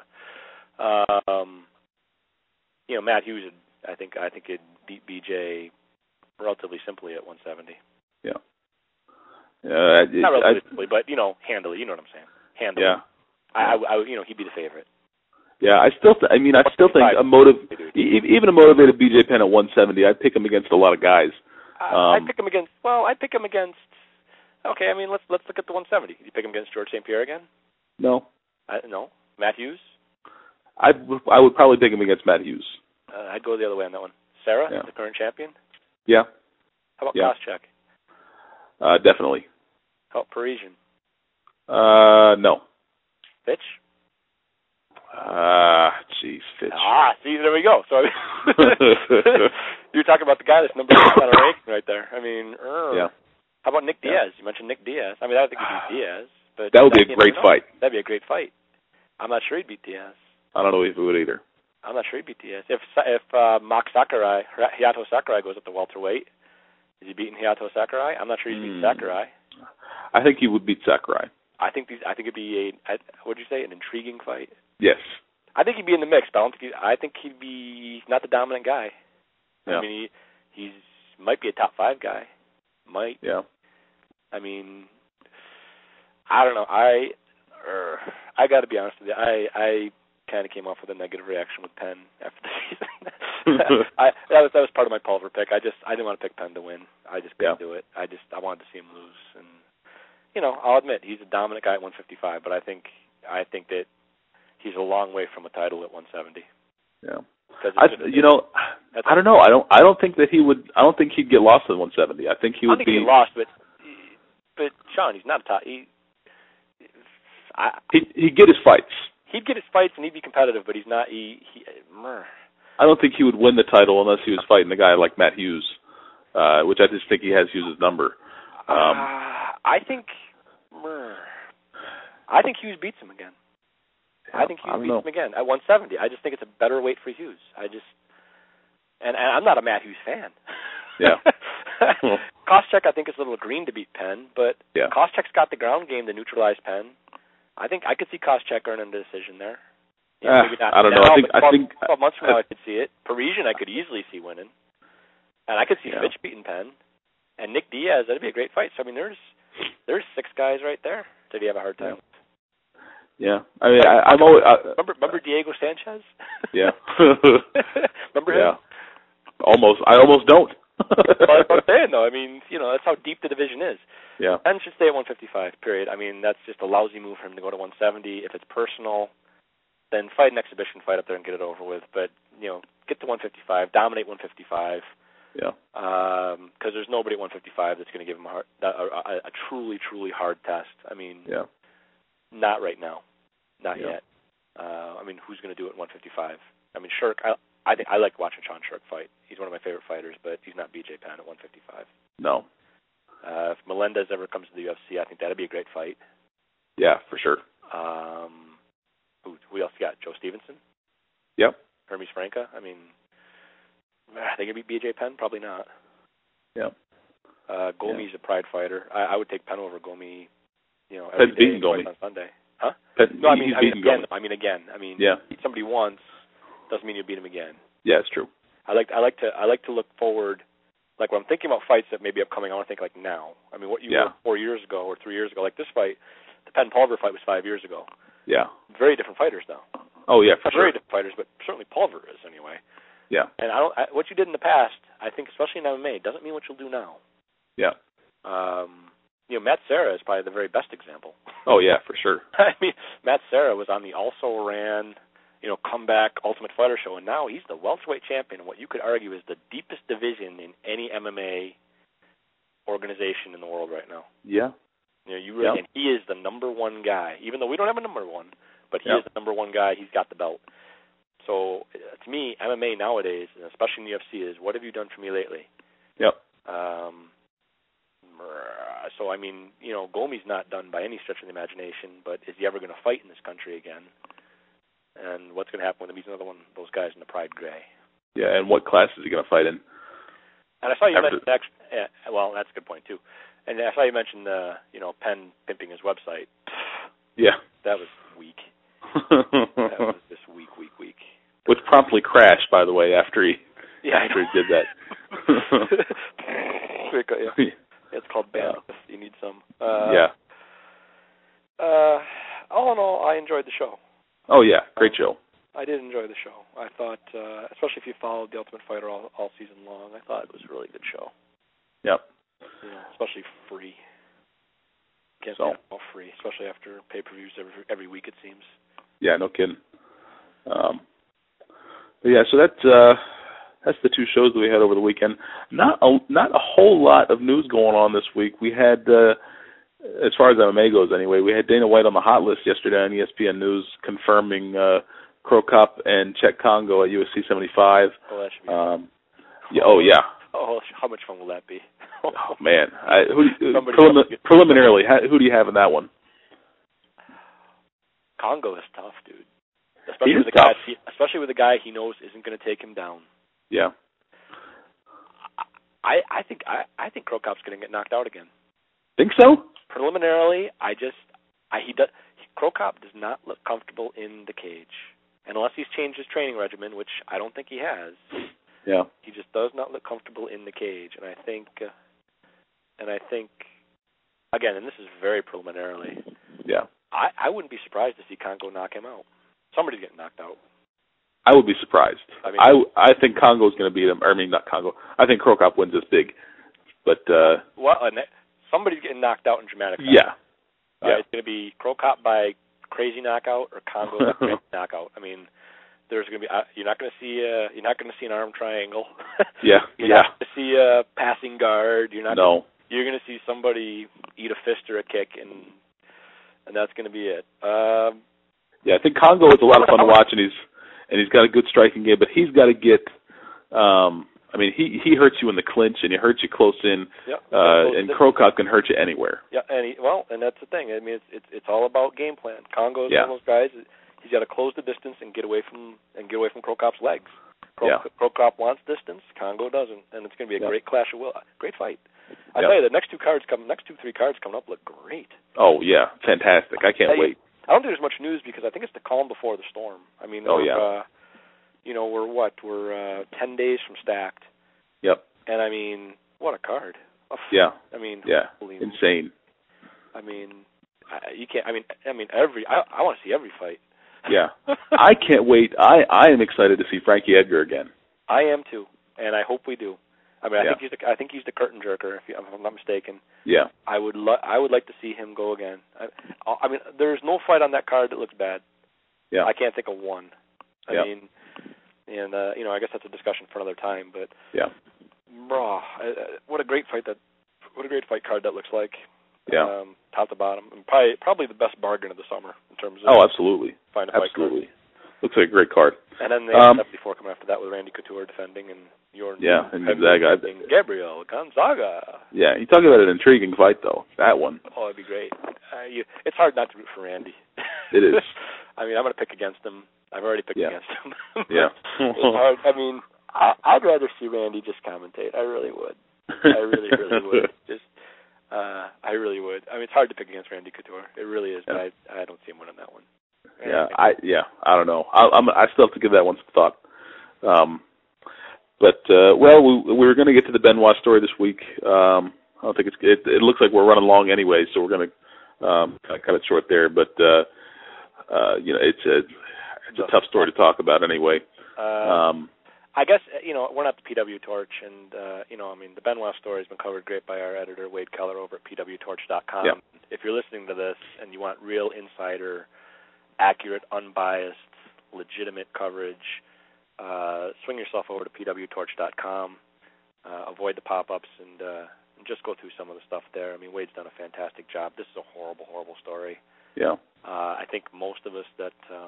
Um, you know, Matt Hughes, I think, I think, could beat B J relatively simply at one seventy. Yeah. Uh, it, Not relatively I, simply, but you know, handily. You know what I'm saying? Handily. Yeah. I, I, I, you know, he'd be the favorite. Yeah, I still, th- I mean, I still think a motive, even a motivated B J Penn at one seventy, I'd pick him against a lot of guys. Uh, um, I'd pick him against. Well, I'd pick him against. Okay, I mean, let's let's look at the one seventy. You pick him against George Saint Pierre again? No. I, no. Matt Hughes? I I would probably pick him against Matt Hughes. Uh, I'd go the other way on that one. Sarah, yeah. the current champion? Yeah. How about yeah. Koscheck? Uh, definitely. How about Parisian? Uh, no. Fitch? Ah, uh, jeez, Fitch. Ah, see, there we go. So you're talking about the guy that's number one on a ranking right there. I mean, uh, yeah. How about Nick yeah. Diaz? You mentioned Nick Diaz. I mean, I don't think he'd beat Diaz, but that would be a great fight. That'd be a great fight. I'm not sure he'd beat Diaz. I don't know if he would either. I'm not sure he'd beat Diaz. If if uh, Mock Sakurai, Hiato Sakurai goes up to welterweight, is he beating Hiato Sakurai? I'm not sure he'd beat mm. Sakurai. I think he would beat Sakurai. I think these. I think it'd be a. What would you say? An intriguing fight. Yes. I think he'd be in the mix, but I don't think. He, I think he'd be not the dominant guy. Yeah. I mean, he he's might be a top five guy. Might. Yeah. I mean, I don't know. I er, I got to be honest with you. I I kind of came off with a negative reaction with Penn after the season. I that was that was part of my Pulver pick. I just I didn't want to pick Penn to win. I just couldn't yeah. do it. I just I wanted to see him lose. And you know, I'll admit he's a dominant guy at one fifty-five, but I think I think that he's a long way from a title at one seventy. Yeah. I, you know, I don't know. I don't. I don't think that he would. I don't think he'd get lost at one seventy. I think he would I think be he'd lost, but but Sean, he's not a top. He, I, he he'd get his fights. He'd get his fights and he'd be competitive, but he's not. He. he I don't think he would win the title unless he was fighting a guy like Matt Hughes, uh, which I just think he has Hughes' number. Um, uh, I think. I think Hughes beats him again. I think Hughes I beats know. him again at one seventy. I just think it's a better weight for Hughes. I just, and, and I'm not a Matt Hughes fan. Yeah. Koscheck, I think, is a little green to beat Penn, but yeah. Koscheck's got the ground game to neutralize Penn. I think I could see Koscheck earning a decision there. You know, uh, maybe not I don't now, know. I think. twelve, I think. twelve months from I, now, I could see it. Parisian, I could easily see winning, and I could see yeah. Fitch beating Penn, and Nick Diaz. That'd be a great fight. So I mean, there's there's six guys right there that he have a hard time. Yeah. Yeah, I mean, I, I'm always. I, remember, remember Diego Sanchez? Yeah. Remember yeah. him? Almost. I almost don't. That's what I'm saying, though. I mean, you know, that's how deep the division is. Yeah. Penn should stay at one fifty-five. Period. I mean, that's just a lousy move for him to go to one seventy. If it's personal, then fight an exhibition fight up there and get it over with. But you know, get to one fifty-five, dominate one fifty-five. Yeah. Um, because there's nobody at one fifty-five that's going to give him a, hard, a, a, a truly, truly hard test. I mean, yeah. not right now, not yeah. yet. Uh, I mean, who's going to do it in one fifty-five? I mean, Shirk. I, I think I like watching Sean Shirk fight. He's one of my favorite fighters, but he's not B J Penn at one fifty-five. No. Uh, if Melendez ever comes to the U F C, I think that'd be a great fight. Yeah, for sure. Um, who, who else you got? Joe Stevenson? Yep. Hermes Franca? I mean, I think it'd be B J Penn? Probably not. Yeah. Uh, Gomi's yeah. a pride fighter. I, I would take Penn over Gomi, you know, Penn's every day beating Gomi on Sunday. Huh? Penn, no, I mean, he's I mean beating again. Gomi. I mean again. I mean, yeah. beat somebody once doesn't mean you beat him again. Yeah, it's true. I like I like to I like to look forward. Like when I'm thinking about fights that may be upcoming, I want to think like now. I mean, what you yeah. were four years ago or three years ago, like this fight, the Penn Pulver fight was five years ago. Yeah. Very different fighters now. Oh yeah, for Very sure. different fighters, but certainly Pulver is anyway. Yeah. And I don't. I, what you did in the past, I think, especially in M M A, doesn't mean what you'll do now. Yeah. Um, you know, Matt Serra is probably the very best example. Oh yeah, for sure. I mean, Matt Serra was on the Also Ran, you know, comeback Ultimate Fighter show, and now he's the welterweight champion in what you could argue is the deepest division in any M M A organization in the world right now. Yeah. You know, you really, yep. and he is the number one guy, even though we don't have a number one, but he yep. is the number one guy. He's got the belt. So uh, to me, M M A nowadays, and especially in the U F C, is what have you done for me lately? Yep. Um, so I mean, you know, Gomi's not done by any stretch of the imagination, but is he ever going to fight in this country again? And what's going to happen with him? He's another one of those guys in the Pride Gray. Yeah, and what class is he going to fight in? And I saw you After... mention, actually, yeah, well, that's a good point too. And I saw you mention, uh, you know, Penn pimping his website. Yeah. That was weak. That was just weak, weak, weak. Which promptly crashed, by the way, after he yeah, after he did that. yeah. It's called Bandwidth. Uh, you need some. Uh, yeah. Uh, all in all, I enjoyed the show. Oh yeah, great um, show. I did enjoy the show. I thought, uh, especially if you followed The Ultimate Fighter all, all season long, I thought it was a really good show. Yep. You know, especially free. Can't so. get it all free, especially after pay-per-views every every week, it seems. Yeah, no kidding. Um, yeah, so that's uh, that's the two shows that we had over the weekend. Not a, not a whole lot of news going on this week. We had, uh, as far as M M A goes anyway, we had Dana White on the hot list yesterday on E S P N News confirming uh, Cro Cop and Czech Congo at U F C seventy-five. Oh, that should be um, yeah, oh, yeah. Oh, how much fun will that be? Oh, man. I, who, prelim- preliminarily, how, who do you have in that one? Congo is tough, dude. Especially he with is the guy, tough. he, especially with a guy he knows isn't going to take him down. Yeah. I I think I I think Cro Cop's going to get knocked out again. Think so? Preliminarily, I just I he does Cro Cop does not look comfortable in the cage, and unless he's changed his training regimen, which I don't think he has. Yeah. He just does not look comfortable in the cage, and I think, uh, and I think, again, and this is very preliminarily. Yeah. I, I wouldn't be surprised to see Congo knock him out. Somebody's getting knocked out. I would be surprised. I mean, I, I think Congo's going to beat him. I mean, not Congo. I think Cro Cop wins this big, but uh, well, and that, somebody's getting knocked out in dramatic fashion. Yeah. Uh, yeah. It's going to be Cro Cop by crazy knockout or Congo by crazy knockout. I mean. There's going to be uh, you're not going to see uh, you're not going to see an arm triangle. yeah, you're yeah. not going to see a passing guard. You're not. No. Gonna, you're going to see somebody eat a fist or a kick, and and that's going to be it. Um, yeah, I think Congo is a lot of fun to watch, and he's and he's got a good striking game, but he's got to get. Um, I mean, he he hurts you in the clinch, and he hurts you close in. Yeah. Uh, and Cro Cop can hurt you anywhere. Yeah, and he, well, and that's the thing. I mean, it's it's, it's all about game plan. Congo is yeah. one of those guys. He's got to close the distance and get away from and get away from Cro Cop's legs. Cro, yeah. Cro Cop wants distance. Congo doesn't, and it's going to be a yeah. great clash of will. Great fight. I yeah. tell you, the next two cards come, next two three cards coming up look great. Oh yeah, fantastic! I can't I, wait. I don't think there's much news because I think it's the calm before the storm. I mean, oh we're, yeah. Uh, you know, we're what? We're uh, ten days from stacked. Yep. And I mean, what a card. Oh, yeah. I mean, yeah. Holy Insane. I mean, I, you can't. I mean, I mean, every. I, I want to see every fight. Yeah, I can't wait. I, I am excited to see Frankie Edgar again. I am too, and I hope we do. I mean, I yeah. think he's the I think he's the curtain jerker, if, you, if I'm not mistaken. Yeah. I would lo- I would like to see him go again. I, I mean, there's no fight on that card that looks bad. Yeah. I can't think of one. I yeah. mean, you and uh, you know, I guess that's a discussion for another time. But yeah, raw, uh, what a great fight that, what a great fight card that looks like. Yeah, um, top to bottom, and probably probably the best bargain of the summer in terms of oh, absolutely, find a fight absolutely. card. Looks like a great card. And then they um, have before coming after that with Randy Couture defending and your yeah, and Gonzaga. Gabriel Gonzaga. Yeah, you talk about an intriguing fight though. That one. Oh, it'd be great. Uh, you, it's hard not to root for Randy. It is. I mean, I'm going to pick against him. I've already picked yeah. against him. yeah. It's hard. I mean, I, I'd rather see Randy just commentate. I really would. I really, really would. Just, uh, I really would. I mean, it's hard to pick against Randy Couture. It really is, yeah. but I, I don't see him winning that one. Yeah, I yeah, I don't know. I, I'm I still have to give that one some thought. Um, but uh, well, we we were going to get to the Benoit story this week. Um, I don't think it's it, it looks like we're running long anyway, so we're going to um, cut it short there. But uh, uh, you know, it's a it's a tough story to talk about anyway. Uh, um, I guess you know we're not the P W Torch, and uh, you know, I mean, the Benoit story has been covered great by our editor Wade Keller over at P W torch dot com. Yeah. If you're listening to this and you want real insider, accurate, unbiased, legitimate coverage, uh, swing yourself over to P W torch dot com. Uh, avoid the pop-ups and, uh, and just go through some of the stuff there. I mean, Wade's done a fantastic job. This is a horrible, horrible story. Yeah. Uh, I think most of us that, um,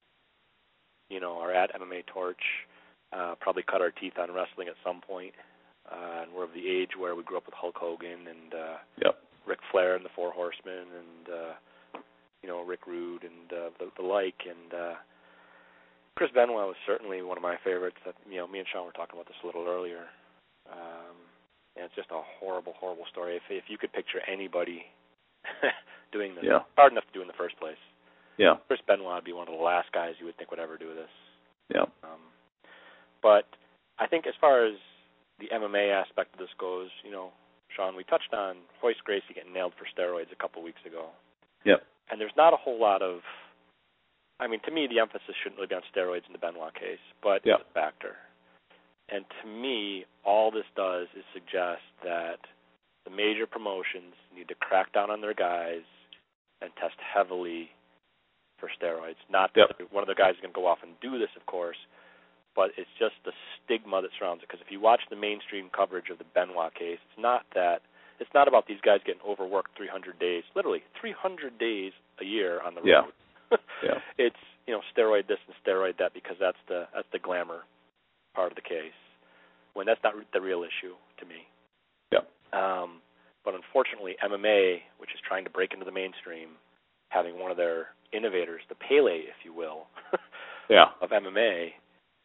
you know, are at M M A Torch uh, probably cut our teeth on wrestling at some point. Uh, and we're of the age where we grew up with Hulk Hogan and uh, yep. Ric Flair and the Four Horsemen and, uh, you know, Rick Rude and uh, the, the like. And uh, Chris Benoit was certainly one of my favorites. That, you know, me and Sean were talking about this a little earlier. Um, and it's just a horrible, horrible story. If if you could picture anybody doing this, yeah. it's hard enough to do in the first place. Yeah. Chris Benoit would be one of the last guys you would think would ever do this. Yeah. Um, but I think as far as the M M A aspect of this goes, you know, Sean, we touched on Royce Gracie getting nailed for steroids a couple weeks ago. Yep. And there's not a whole lot of, I mean, to me, the emphasis shouldn't really be on steroids in the Benoit case, but yep. it's a factor. And to me, all this does is suggest that the major promotions need to crack down on their guys and test heavily for steroids. Not that yep. one of the guys is going to go off and do this, of course, but it's just the stigma that surrounds it. Because if you watch the mainstream coverage of the Benoit case, it's not that it's not about these guys getting overworked three hundred days, literally three hundred days a year on the road. Yeah. yeah. It's, you know, steroid this and steroid that because that's the that's the glamour part of the case, when that's not the real issue to me. Yeah. Um, but unfortunately, M M A, which is trying to break into the mainstream, having one of their innovators, the Pele, if you will, yeah. of M M A,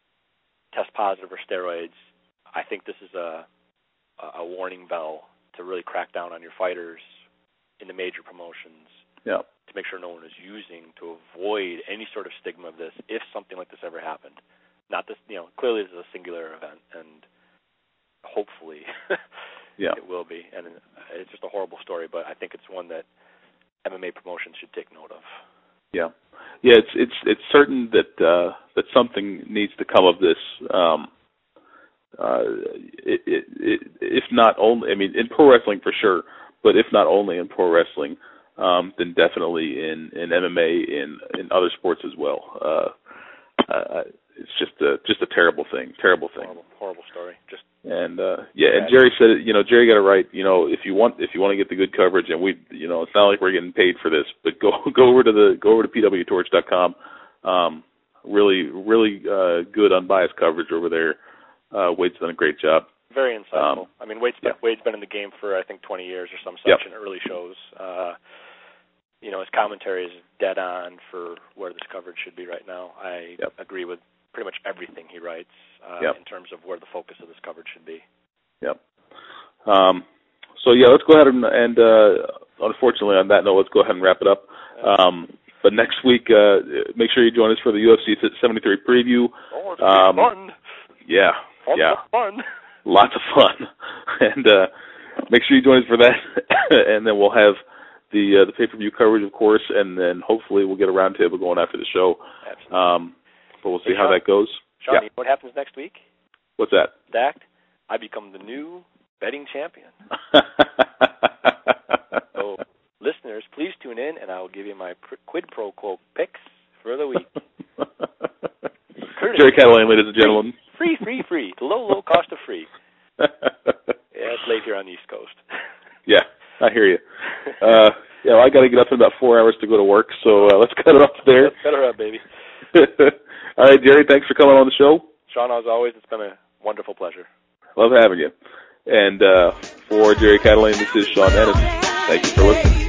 test positive for steroids, I think this is a a warning bell to really crack down on your fighters in the major promotions. Yeah. To make sure no one is using to avoid any sort of stigma of this if something like this ever happened. Not this, you know, clearly this is a singular event, and hopefully yeah. it will be. And it's just a horrible story, but I think it's one that M M A promotions should take note of. Yeah, yeah, it's it's it's certain that uh, that something needs to come of this. Um, uh, it, it, it, if not only, I mean, in pro wrestling for sure, but if not only in pro wrestling, um, then definitely in, in M M A, in in other sports as well. Uh, uh, it's just a just a terrible thing, terrible thing. Horrible, horrible story. Just and uh, yeah, and Jerry said, it, you know, Jerry got it right. You know, if you want if you want to get the good coverage, and we, you know, it's not like we're getting paid for this, but go go over to the go over to P W torch dot com. Um, really, really uh, good unbiased coverage over there. Uh, Wade's done a great job. Very insightful. Um, I mean, Wade's been, yeah. Wade's been in the game for I think twenty years or some such yep. in early shows. Uh, you know, his commentary is dead on for where this coverage should be right now. I yep. agree with pretty much everything he writes uh, yep. in terms of where the focus of this coverage should be. Yep. Um, so yeah, let's go ahead and, and uh, unfortunately on that note, let's go ahead and wrap it up. Um, but next week, uh, make sure you join us for the U F C seventy-three preview. Oh, it's um, fun. Yeah. Fun, yeah. Fun. Lots of fun. And uh, make sure you join us for that. And then we'll have the uh, the pay-per-view coverage, of course, and then hopefully we'll get a roundtable going after the show. Absolutely. Um, but we'll see hey, how Sean, that goes. Sean, yeah. you know what happens next week? What's that? Stacked. I become the new betting champion. So, listeners, please tune in, and I will give you my pr- quid pro quo picks for the week. Jerry Catalan, ladies and gentlemen. Free, free, free. The low, low cost of free. Yeah, it's late here on the East Coast. Yeah, I hear you. Uh, yeah, well, I got to get up in about four hours to go to work, so uh, let's cut it off there. Let's cut her up, baby. All right, Jerry, thanks for coming on the show. Sean, as always, it's been a wonderful pleasure. Love having you. And uh, for Jerry Catalan, this is Sean Ennis. Thank you for listening.